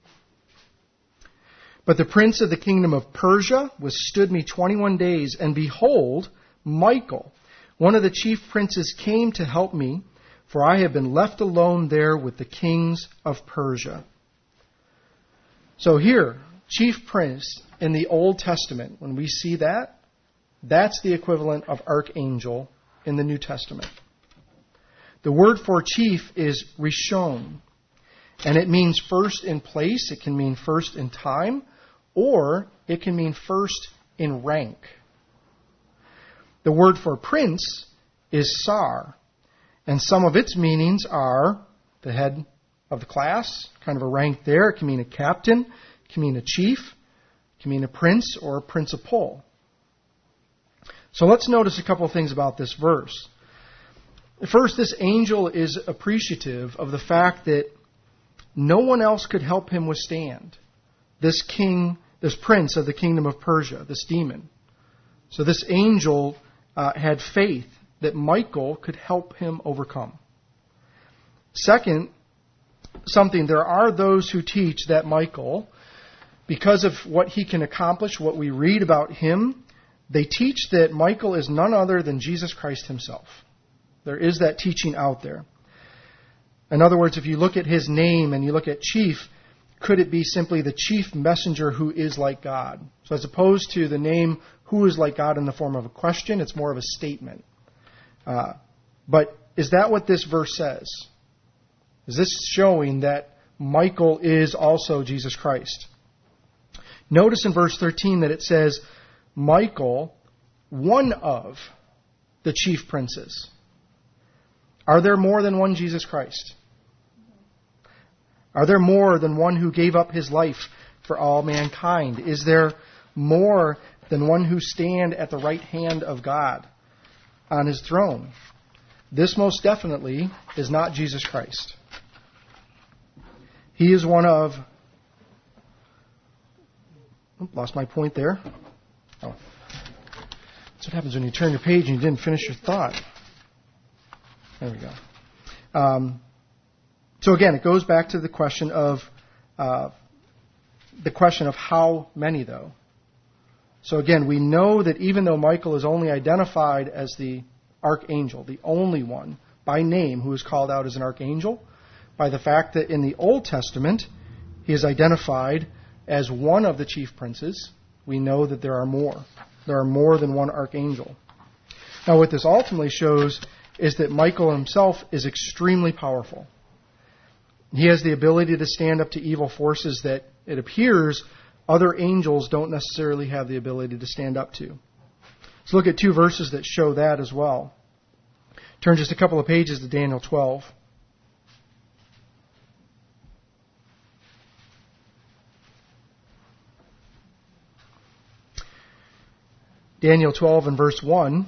But the prince of the kingdom of Persia withstood me twenty-one days, and behold, Michael, one of the chief princes, came to help me, for I have been left alone there with the kings of Persia. So here, chief prince in the Old Testament, when we see that, that's the equivalent of archangel in the New Testament. The word for chief is rishon, and it means first in place. It can mean first in time, or it can mean first in rank. The word for prince is sar, and some of its meanings are the head of the class, kind of a rank there. It can mean a captain, it can mean a chief, it can mean a prince or a principal. So let's notice a couple of things about this verse. First, this angel is appreciative of the fact that no one else could help him withstand this king, this prince of the kingdom of Persia, this demon. So this angel uh, had faith that Michael could help him overcome. Second, something, there are those who teach that Michael, because of what he can accomplish, what we read about him, they teach that Michael is none other than Jesus Christ himself. There is that teaching out there. In other words, if you look at his name and you look at chief, could it be simply the chief messenger who is like God? So as opposed to the name who is like God in the form of a question, it's more of a statement. Uh, but is that what this verse says? Is this showing that Michael is also Jesus Christ? Notice in verse thirteen that it says, Michael, one of the chief princes. Are there more than one Jesus Christ? Are there more than one who gave up his life for all mankind? Is there more than one who stand at the right hand of God on his throne? This most definitely is not Jesus Christ. He is one of... Oh, lost my point there. Oh. That's what happens when you turn your page and you didn't finish your thought. There we go. Um, so again, it goes back to the question of uh, the question of how many, though. So again, we know that even though Michael is only identified as the archangel, the only one by name who is called out as an archangel, by the fact that in the Old Testament he is identified as one of the chief princes, we know that there are more. There are more than one archangel. Now, what this ultimately shows is that Michael himself is extremely powerful. He has the ability to stand up to evil forces that it appears other angels don't necessarily have the ability to stand up to. Let's look at two verses that show that as well. Turn just a couple of pages to Daniel twelve. Daniel twelve and verse one.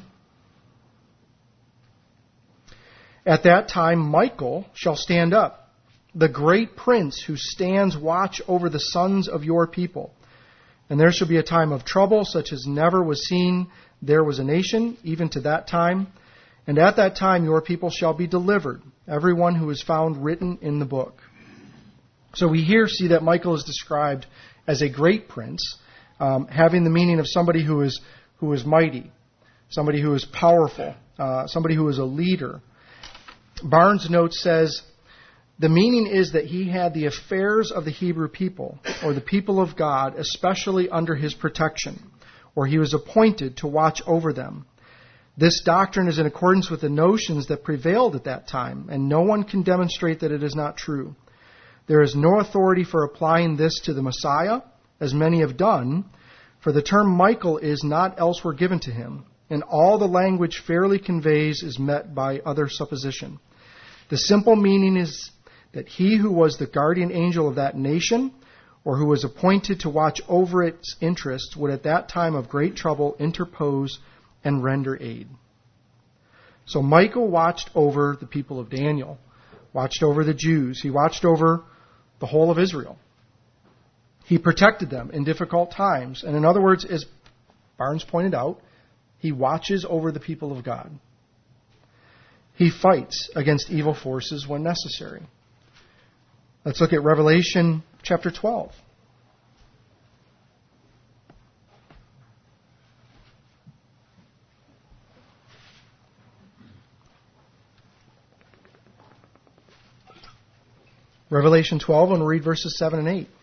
At that time Michael shall stand up, the great prince who stands watch over the sons of your people. And there shall be a time of trouble such as never was seen. There was a nation, even to that time. And at that time your people shall be delivered, everyone who is found written in the book. So we here see that Michael is described as a great prince, um, having the meaning of somebody who is who is mighty, somebody who is powerful, uh, somebody who is a leader. Barnes' note says, the meaning is that he had the affairs of the Hebrew people, or the people of God, especially under his protection, or he was appointed to watch over them. This doctrine is in accordance with the notions that prevailed at that time, and no one can demonstrate that it is not true. There is no authority for applying this to the Messiah, as many have done, for the term Michael is not elsewhere given to him, and all the language fairly conveys is met by other supposition. The simple meaning is that he who was the guardian angel of that nation, or who was appointed to watch over its interests, would at that time of great trouble interpose and render aid. So Michael watched over the people of Daniel, watched over the Jews. He watched over the whole of Israel. He protected them in difficult times. And in other words, as Barnes pointed out, he watches over the people of God. He fights against evil forces when necessary. Let's look at Revelation chapter twelve. Revelation twelve, and we'll read verses seven and eight.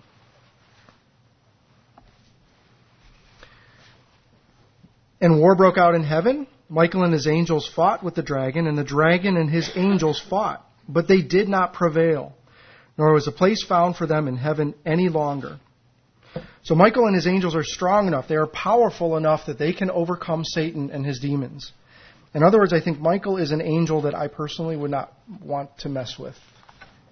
And war broke out in heaven. Michael and his angels fought with the dragon, and the dragon and his angels fought. But they did not prevail, nor was a place found for them in heaven any longer. So Michael and his angels are strong enough, they are powerful enough that they can overcome Satan and his demons. In other words, I think Michael is an angel that I personally would not want to mess with.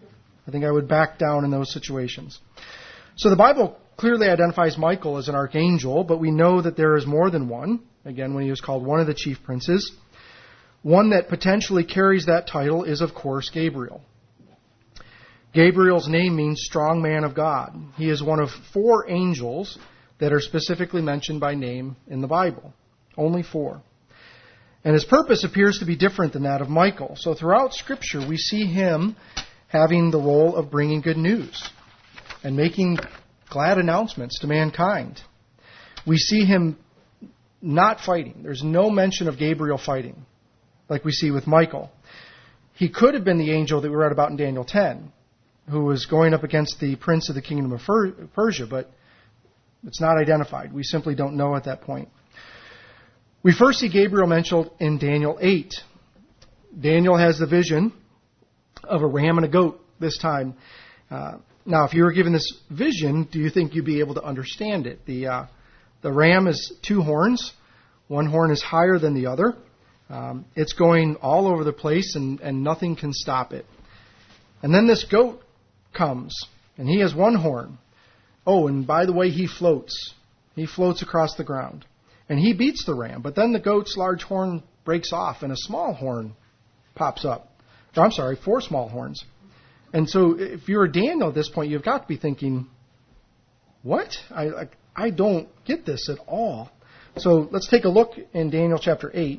I think I would back down in those situations. So the Bible clearly identifies Michael as an archangel, but we know that there is more than one. Again, when he was called one of the chief princes. One that potentially carries that title is, of course, Gabriel. Gabriel's name means strong man of God. He is one of four angels that are specifically mentioned by name in the Bible. Only four. And his purpose appears to be different than that of Michael. So throughout Scripture, we see him having the role of bringing good news and making glad announcements to mankind. We see him not fighting. There's no mention of Gabriel fighting, like we see with Michael. He could have been the angel that we read about in Daniel ten, who was going up against the prince of the kingdom of Persia, but it's not identified. We simply don't know at that point. We first see Gabriel mentioned in Daniel eight. Daniel has the vision of a ram and a goat this time. Uh, now, if you were given this vision, do you think you'd be able to understand it? The uh, the ram is two horns. One horn is higher than the other. Um, it's going all over the place, and, and nothing can stop it. And then this goat comes, and he has one horn. Oh, and by the way, he floats. He floats across the ground. And he beats the ram. But then the goat's large horn breaks off, and a small horn pops up. Oh, I'm sorry, four small horns. And so if you're Daniel at this point, you've got to be thinking, what? I, I, I don't get this at all. So let's take a look in Daniel chapter eight.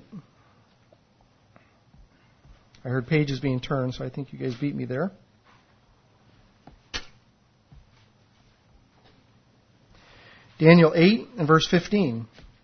I heard pages being turned, so I think you guys beat me there. Daniel eight and verse fifteen.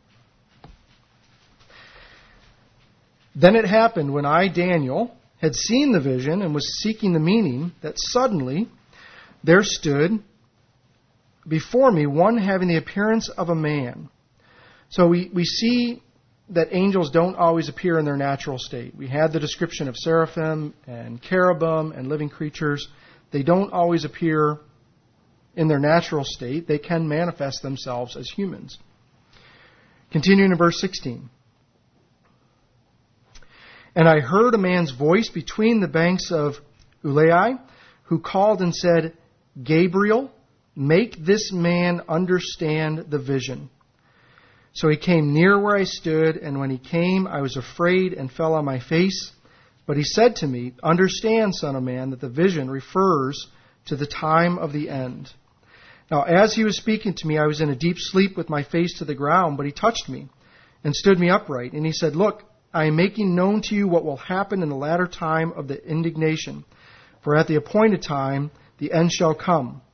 Then it happened when I, Daniel, had seen the vision and was seeking the meaning, that suddenly there stood before me one having the appearance of a man. So we, we see that angels don't always appear in their natural state. We had the description of seraphim and cherubim and living creatures. They don't always appear in their natural state. They can manifest themselves as humans. Continuing in verse sixteen. And I heard a man's voice between the banks of Ulai, who called and said, Gabriel, make this man understand the vision. So he came near where I stood, and when he came, I was afraid and fell on my face. But he said to me, understand, son of man, that the vision refers to the time of the end. Now, as he was speaking to me, I was in a deep sleep with my face to the ground, but he touched me and stood me upright. And he said, look, I am making known to you what will happen in the latter time of the indignation. For at the appointed time, the end shall come.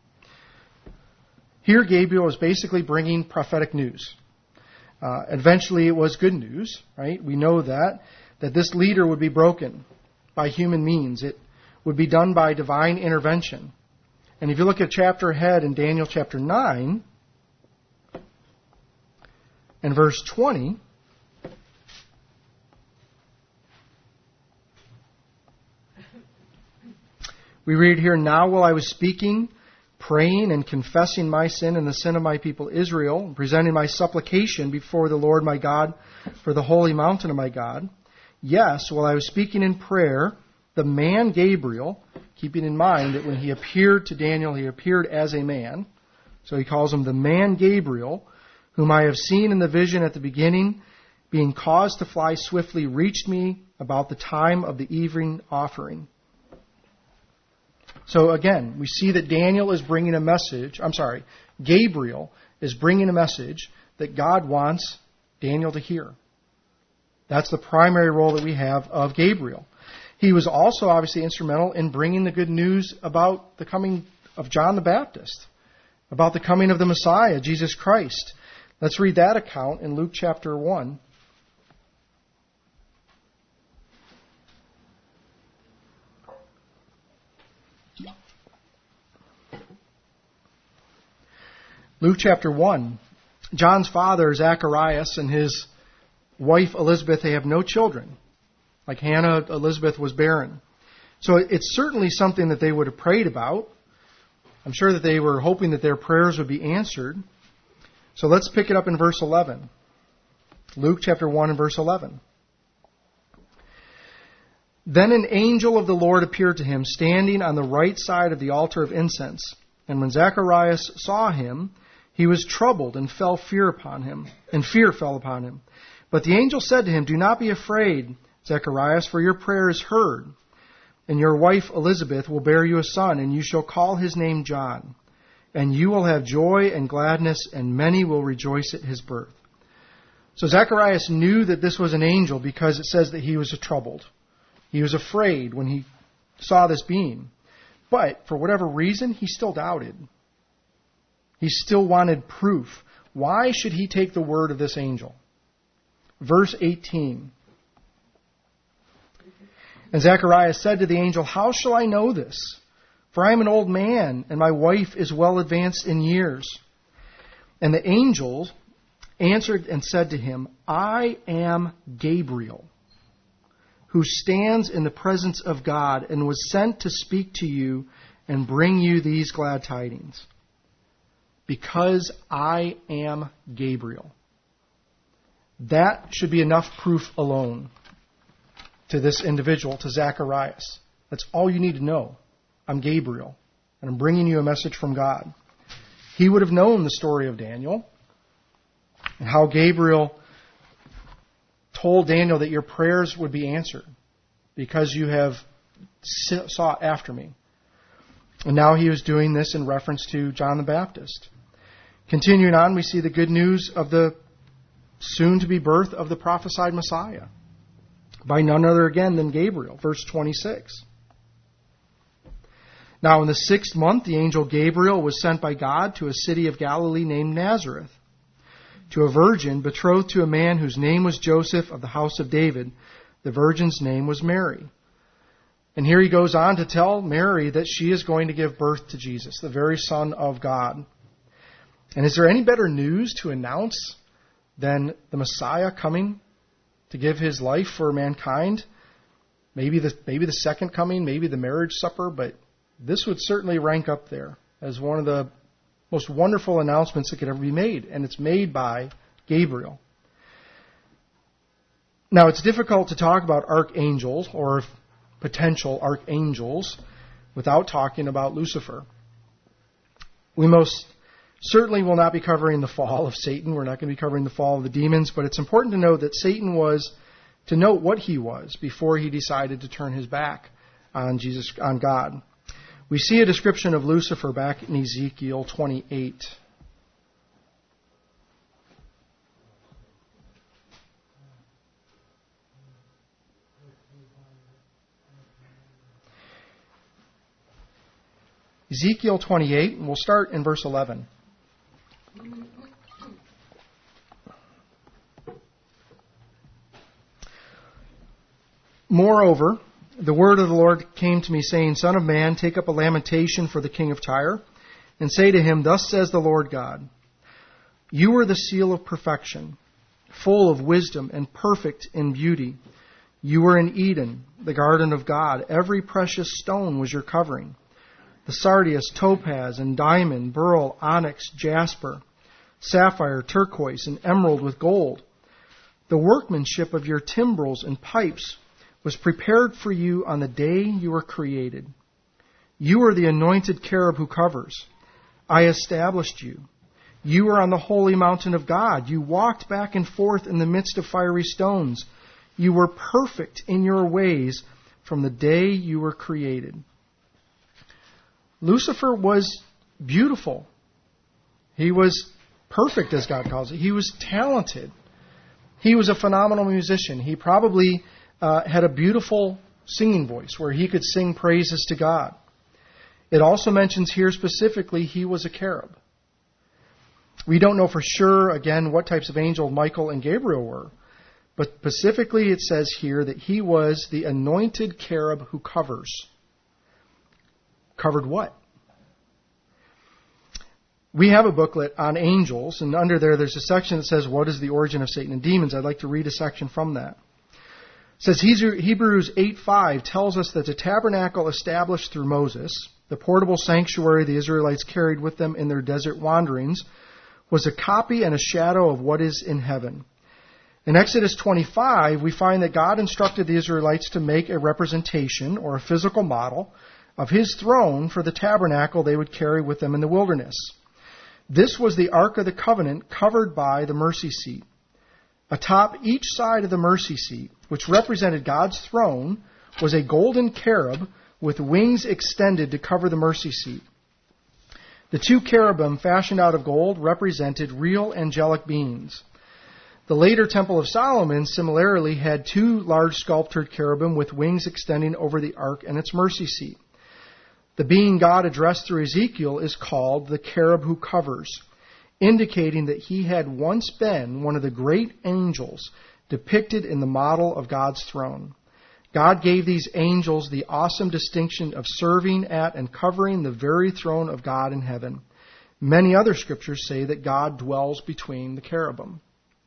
Here, Gabriel is basically bringing prophetic news. Uh, eventually, it was good news, right? We know that, that this leader would be broken by human means. It would be done by divine intervention. And if you look at a chapter ahead in Daniel chapter nine and verse twenty, we read here, now while I was speaking, praying and confessing my sin and the sin of my people Israel, and presenting my supplication before the Lord my God for the holy mountain of my God. Yes, while I was speaking in prayer, the man Gabriel, keeping in mind that when he appeared to Daniel, he appeared as a man. So he calls him the man Gabriel, whom I have seen in the vision at the beginning, being caused to fly swiftly, reached me about the time of the evening offering. So again, we see that Daniel is bringing a message, I'm sorry, Gabriel is bringing a message that God wants Daniel to hear. That's the primary role that we have of Gabriel. He was also obviously instrumental in bringing the good news about the coming of John the Baptist, about the coming of the Messiah, Jesus Christ. Let's read that account in Luke chapter one. Luke chapter one. John's father, Zacharias, and his wife Elizabeth, they have no children. Like Hannah, Elizabeth was barren. So it's certainly something that they would have prayed about. I'm sure that they were hoping that their prayers would be answered. So let's pick it up in verse eleven. Luke chapter one and verse eleven. Then an angel of the Lord appeared to him, standing on the right side of the altar of incense. And when Zacharias saw him, he was troubled, and fell fear upon him, and fear fell upon him. But the angel said to him, "Do not be afraid, Zacharias, for your prayer is heard. And your wife Elizabeth will bear you a son, and you shall call his name John. And you will have joy and gladness, and many will rejoice at his birth." So Zacharias knew that this was an angel because it says that he was troubled. He was afraid when he saw this being. But for whatever reason, he still doubted. He still wanted proof. Why should he take the word of this angel? Verse eighteen. And Zacharias said to the angel, "How shall I know this? For I am an old man, and my wife is well advanced in years." And the angel answered and said to him, "I am Gabriel, who stands in the presence of God, and was sent to speak to you and bring you these glad tidings. Because I am Gabriel." That should be enough proof alone to this individual, to Zacharias. That's all you need to know. I'm Gabriel, and I'm bringing you a message from God. He would have known the story of Daniel and how Gabriel told Daniel that your prayers would be answered because you have sought after me. And now he was doing this in reference to John the Baptist. Continuing on, we see the good news of the soon-to-be birth of the prophesied Messiah by none other again than Gabriel. Verse twenty-six. Now in the sixth month, the angel Gabriel was sent by God to a city of Galilee named Nazareth, to a virgin betrothed to a man whose name was Joseph of the house of David. The virgin's name was Mary. And here he goes on to tell Mary that she is going to give birth to Jesus, the very Son of God. And is there any better news to announce than the Messiah coming to give his life for mankind? Maybe the, maybe the second coming, maybe the marriage supper, but this would certainly rank up there as one of the most wonderful announcements that could ever be made. And it's made by Gabriel. Now, it's difficult to talk about archangels or potential archangels without talking about Lucifer. We most certainly will not be covering the fall of Satan. We're not going to be covering the fall of the demons, but it's important to know that Satan was, to note what he was before he decided to turn his back on Jesus, on God. We see a description of Lucifer back in Ezekiel twenty-eight. Ezekiel twenty-eight, and we'll start in verse eleven. Moreover, the word of the Lord came to me, saying, "Son of man, take up a lamentation for the king of Tyre, and say to him, Thus says the Lord God, You are the seal of perfection, full of wisdom and perfect in beauty. You were in Eden, the garden of God. Every precious stone was your covering. The sardius, topaz, and diamond, beryl, onyx, jasper, sapphire, turquoise, and emerald with gold. The workmanship of your timbrels and pipes was prepared for you on the day you were created. You are the anointed cherub who covers. I established you. You are on the holy mountain of God. You walked back and forth in the midst of fiery stones. You were perfect in your ways from the day you were created." Lucifer was beautiful. He was perfect, as God calls it. He was talented. He was a phenomenal musician. He probably uh, had a beautiful singing voice where he could sing praises to God. It also mentions here specifically he was a cherub. We don't know for sure, again, what types of angels Michael and Gabriel were. But specifically it says here that he was the anointed cherub who covers. Covered what? We have a booklet on angels, and under there there's a section that says, what is the origin of Satan and demons? I'd like to read a section from that. It says, Hebrews eight five tells us that the tabernacle established through Moses, the portable sanctuary the Israelites carried with them in their desert wanderings, was a copy and a shadow of what is in heaven. In Exodus twenty-five, we find that God instructed the Israelites to make a representation or a physical model of his throne for the tabernacle they would carry with them in the wilderness. This was the Ark of the Covenant covered by the mercy seat. Atop each side of the mercy seat, which represented God's throne, was a golden cherub with wings extended to cover the mercy seat. The two cherubim fashioned out of gold represented real angelic beings. The later Temple of Solomon similarly had two large sculptured cherubim with wings extending over the ark and its mercy seat. The being God addressed through Ezekiel is called the cherub who covers, indicating that he had once been one of the great angels depicted in the model of God's throne. God gave these angels the awesome distinction of serving at and covering the very throne of God in heaven. Many other scriptures say that God dwells between the cherubim.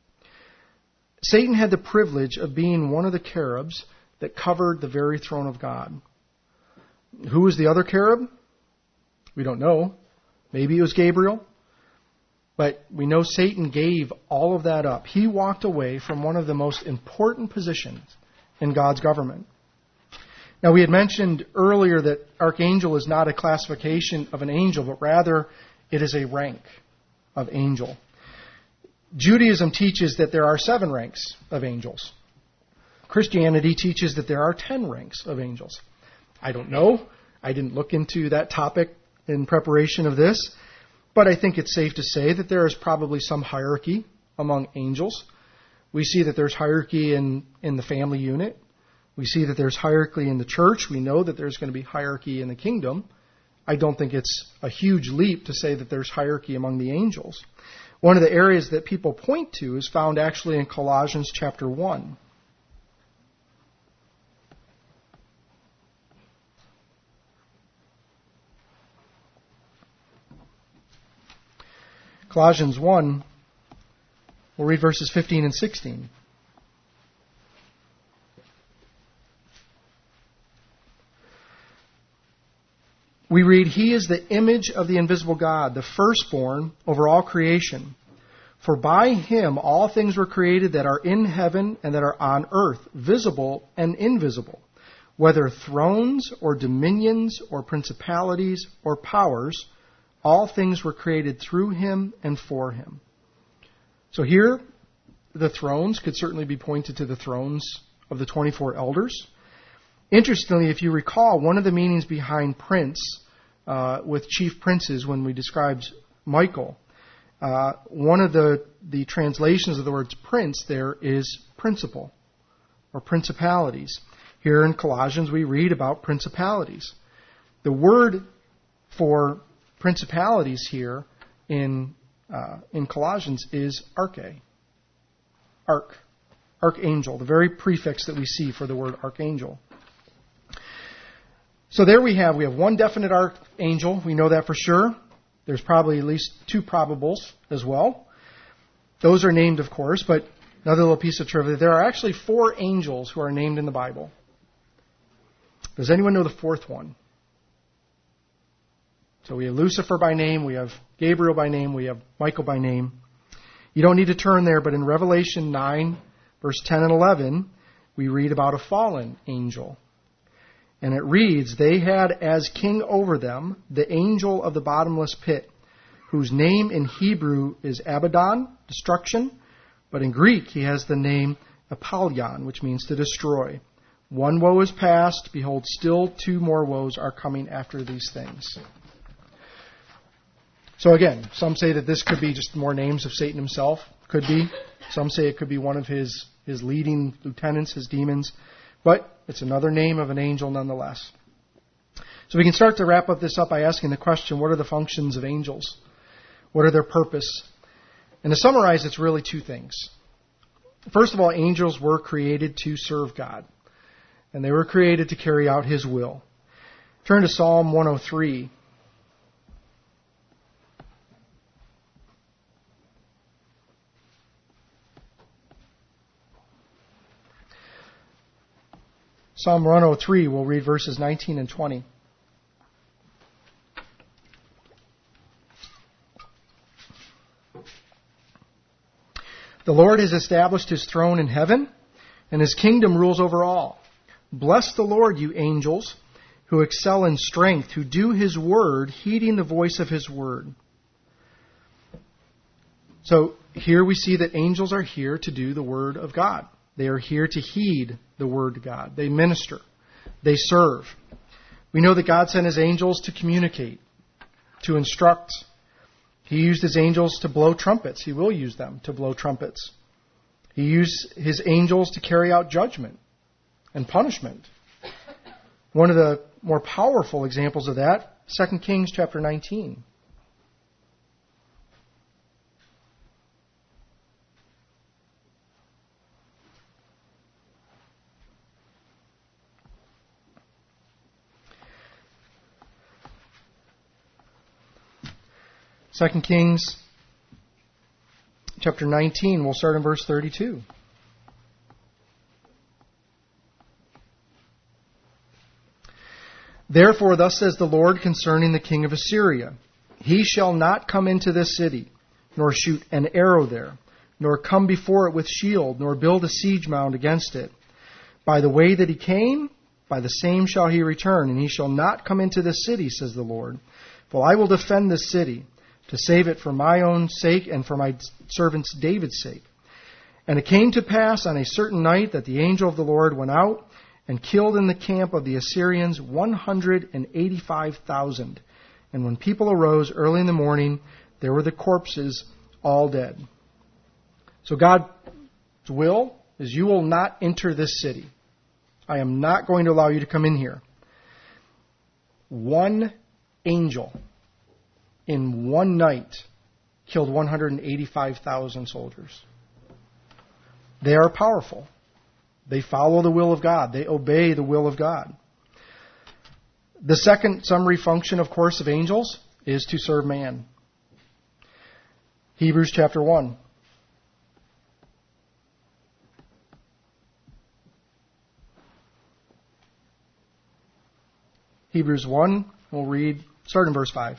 Satan had the privilege of being one of the cherubs that covered the very throne of God. Who was the other cherub? We don't know. Maybe it was Gabriel. But we know Satan gave all of that up. He walked away from one of the most important positions in God's government. Now, we had mentioned earlier that archangel is not a classification of an angel, but rather it is a rank of angel. Judaism teaches that there are seven ranks of angels. Christianity teaches that there are ten ranks of angels. I don't know. I didn't look into that topic in preparation of this, but I think it's safe to say that there is probably some hierarchy among angels. We see that there's hierarchy in, in the family unit. We see that there's hierarchy in the church. We know that there's going to be hierarchy in the kingdom. I don't think it's a huge leap to say that there's hierarchy among the angels. One of the areas that people point to is found actually in Colossians chapter one. Colossians one, we'll read verses fifteen and sixteen. We read, "He is the image of the invisible God, the firstborn over all creation. For by him all things were created that are in heaven and that are on earth, visible and invisible, whether thrones or dominions or principalities or powers, all things were created through him and for him." So here, the thrones could certainly be pointed to the thrones of the twenty-four elders. Interestingly, if you recall, one of the meanings behind prince, uh, with chief princes, when we described Michael, uh, one of the, the translations of the words prince there is principal or principalities. Here in Colossians, we read about principalities. The word for principalities here in uh, in Colossians is arche, arch, archangel, the very prefix that we see for the word archangel. So there we have, we have one definite archangel. We know that for sure. There's probably at least two probables as well. Those are named, of course, but another little piece of trivia, there are actually four angels who are named in the Bible. Does anyone know the fourth one? So we have Lucifer by name, we have Gabriel by name, we have Michael by name. You don't need to turn there, but in Revelation nine, verse ten and eleven, we read about a fallen angel. And it reads, "They had as king over them the angel of the bottomless pit, whose name in Hebrew is Abaddon, destruction, but in Greek he has the name Apollyon, which means to destroy. One woe is past, behold, still two more woes are coming after these things." So again, some say that this could be just more names of Satan himself. Could be. Some say it could be one of his, his leading lieutenants, his demons. But it's another name of an angel nonetheless. So we can start to wrap up this up by asking the question, what are the functions of angels? What are their purpose? And to summarize, it's really two things. First of all, angels were created to serve God. And they were created to carry out his will. Turn to Psalm one oh three. Psalm one oh three, we'll read verses nineteen and twenty. The Lord has established his throne in heaven, and his kingdom rules over all. Bless the Lord, you angels, who excel in strength, who do his word, heeding the voice of his word. So here we see that angels are here to do the word of God. They are here to heed the word of God. They minister. They serve. We know that God sent his angels to communicate, to instruct. He used his angels to blow trumpets. He will use them to blow trumpets. He used his angels to carry out judgment and punishment. One of the more powerful examples of that, Second Kings chapter nineteen. Second Kings chapter nineteen, we'll start in verse thirty-two. Therefore, thus says the Lord concerning the king of Assyria, he shall not come into this city, nor shoot an arrow there, nor come before it with shield, nor build a siege mound against it. By the way that he came, by the same shall he return, and he shall not come into this city, says the Lord. For I will defend this city, to save it for my own sake and for my servant David's sake. And it came to pass on a certain night that the angel of the Lord went out and killed in the camp of the Assyrians one hundred eighty-five thousand. And when people arose early in the morning, there were the corpses all dead. So God's will is you will not enter this city. I am not going to allow you to come in here. One angel in one night killed one hundred eighty-five thousand soldiers. They are powerful. They follow the will of God. They obey the will of God. The second summary function, of course, of angels is to serve man. Hebrews chapter one. Hebrews one, we'll read, start in verse five.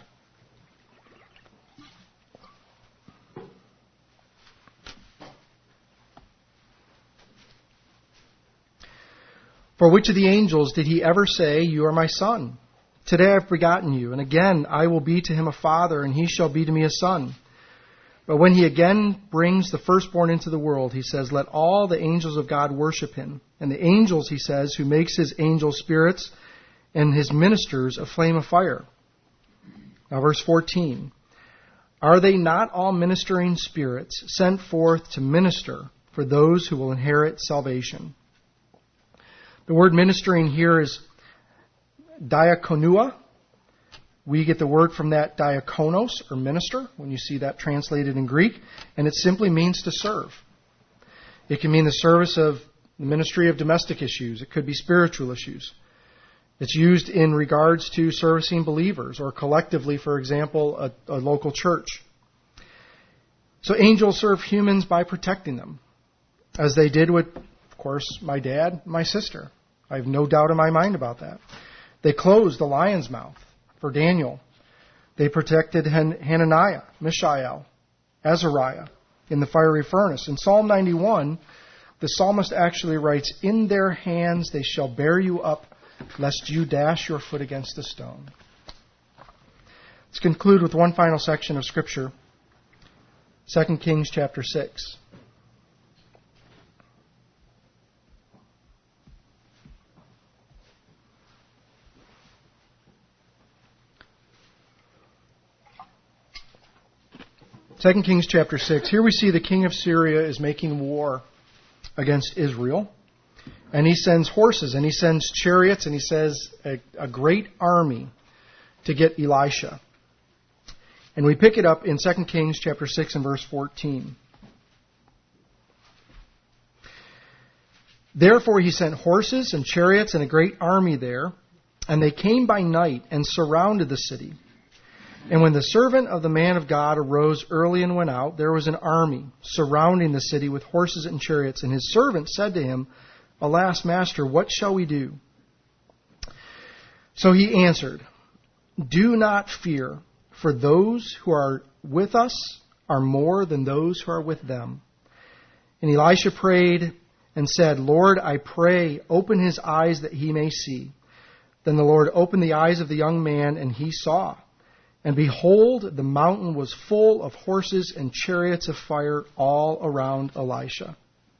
For which of the angels did he ever say, you are my son? Today I have begotten you, and again I will be to him a father, and he shall be to me a son. But when he again brings the firstborn into the world, he says, let all the angels of God worship him. And the angels, he says, who makes his angels spirits and his ministers a flame of fire. Now verse fourteen. Are they not all ministering spirits sent forth to minister for those who will inherit salvation? The word ministering here is diakonua. We get the word from that diakonos, or minister, when you see that translated in Greek, and it simply means to serve. It can mean the service of the ministry of domestic issues. It could be spiritual issues. It's used in regards to servicing believers, or collectively, for example, a, a local church. So angels serve humans by protecting them, as they did with, of course, my dad, my sister. I have no doubt in my mind about that. They closed the lion's mouth for Daniel. They protected Han- Hananiah, Mishael, Azariah in the fiery furnace. In Psalm ninety-one, the psalmist actually writes, in their hands they shall bear you up, lest you dash your foot against a stone. Let's conclude with one final section of Scripture, Second Kings chapter six. Second Kings chapter six. Here we see the king of Syria is making war against Israel. And he sends horses, and he sends chariots, and he says a, a great army to get Elisha. And we pick it up in Second Kings chapter six and verse fourteen. Therefore he sent horses and chariots and a great army there, and they came by night and surrounded the city. And when the servant of the man of God arose early and went out, there was an army surrounding the city with horses and chariots. And his servant said to him, Alas, master, what shall we do? So he answered, Do not fear, for those who are with us are more than those who are with them. And Elisha prayed and said, Lord, I pray, open his eyes that he may see. Then the Lord opened the eyes of the young man, and he saw. And behold, the mountain was full of horses and chariots of fire all around Elisha.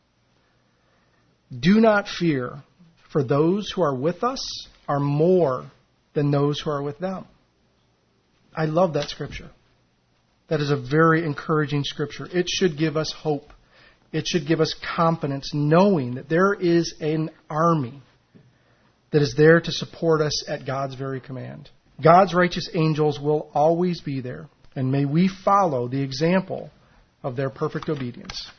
Do not fear, for those who are with us are more than those who are with them. I love that scripture. That is a very encouraging scripture. It should give us hope. It should give us confidence, knowing that there is an army that is there to support us at God's very command. God's righteous angels will always be there, and may we follow the example of their perfect obedience.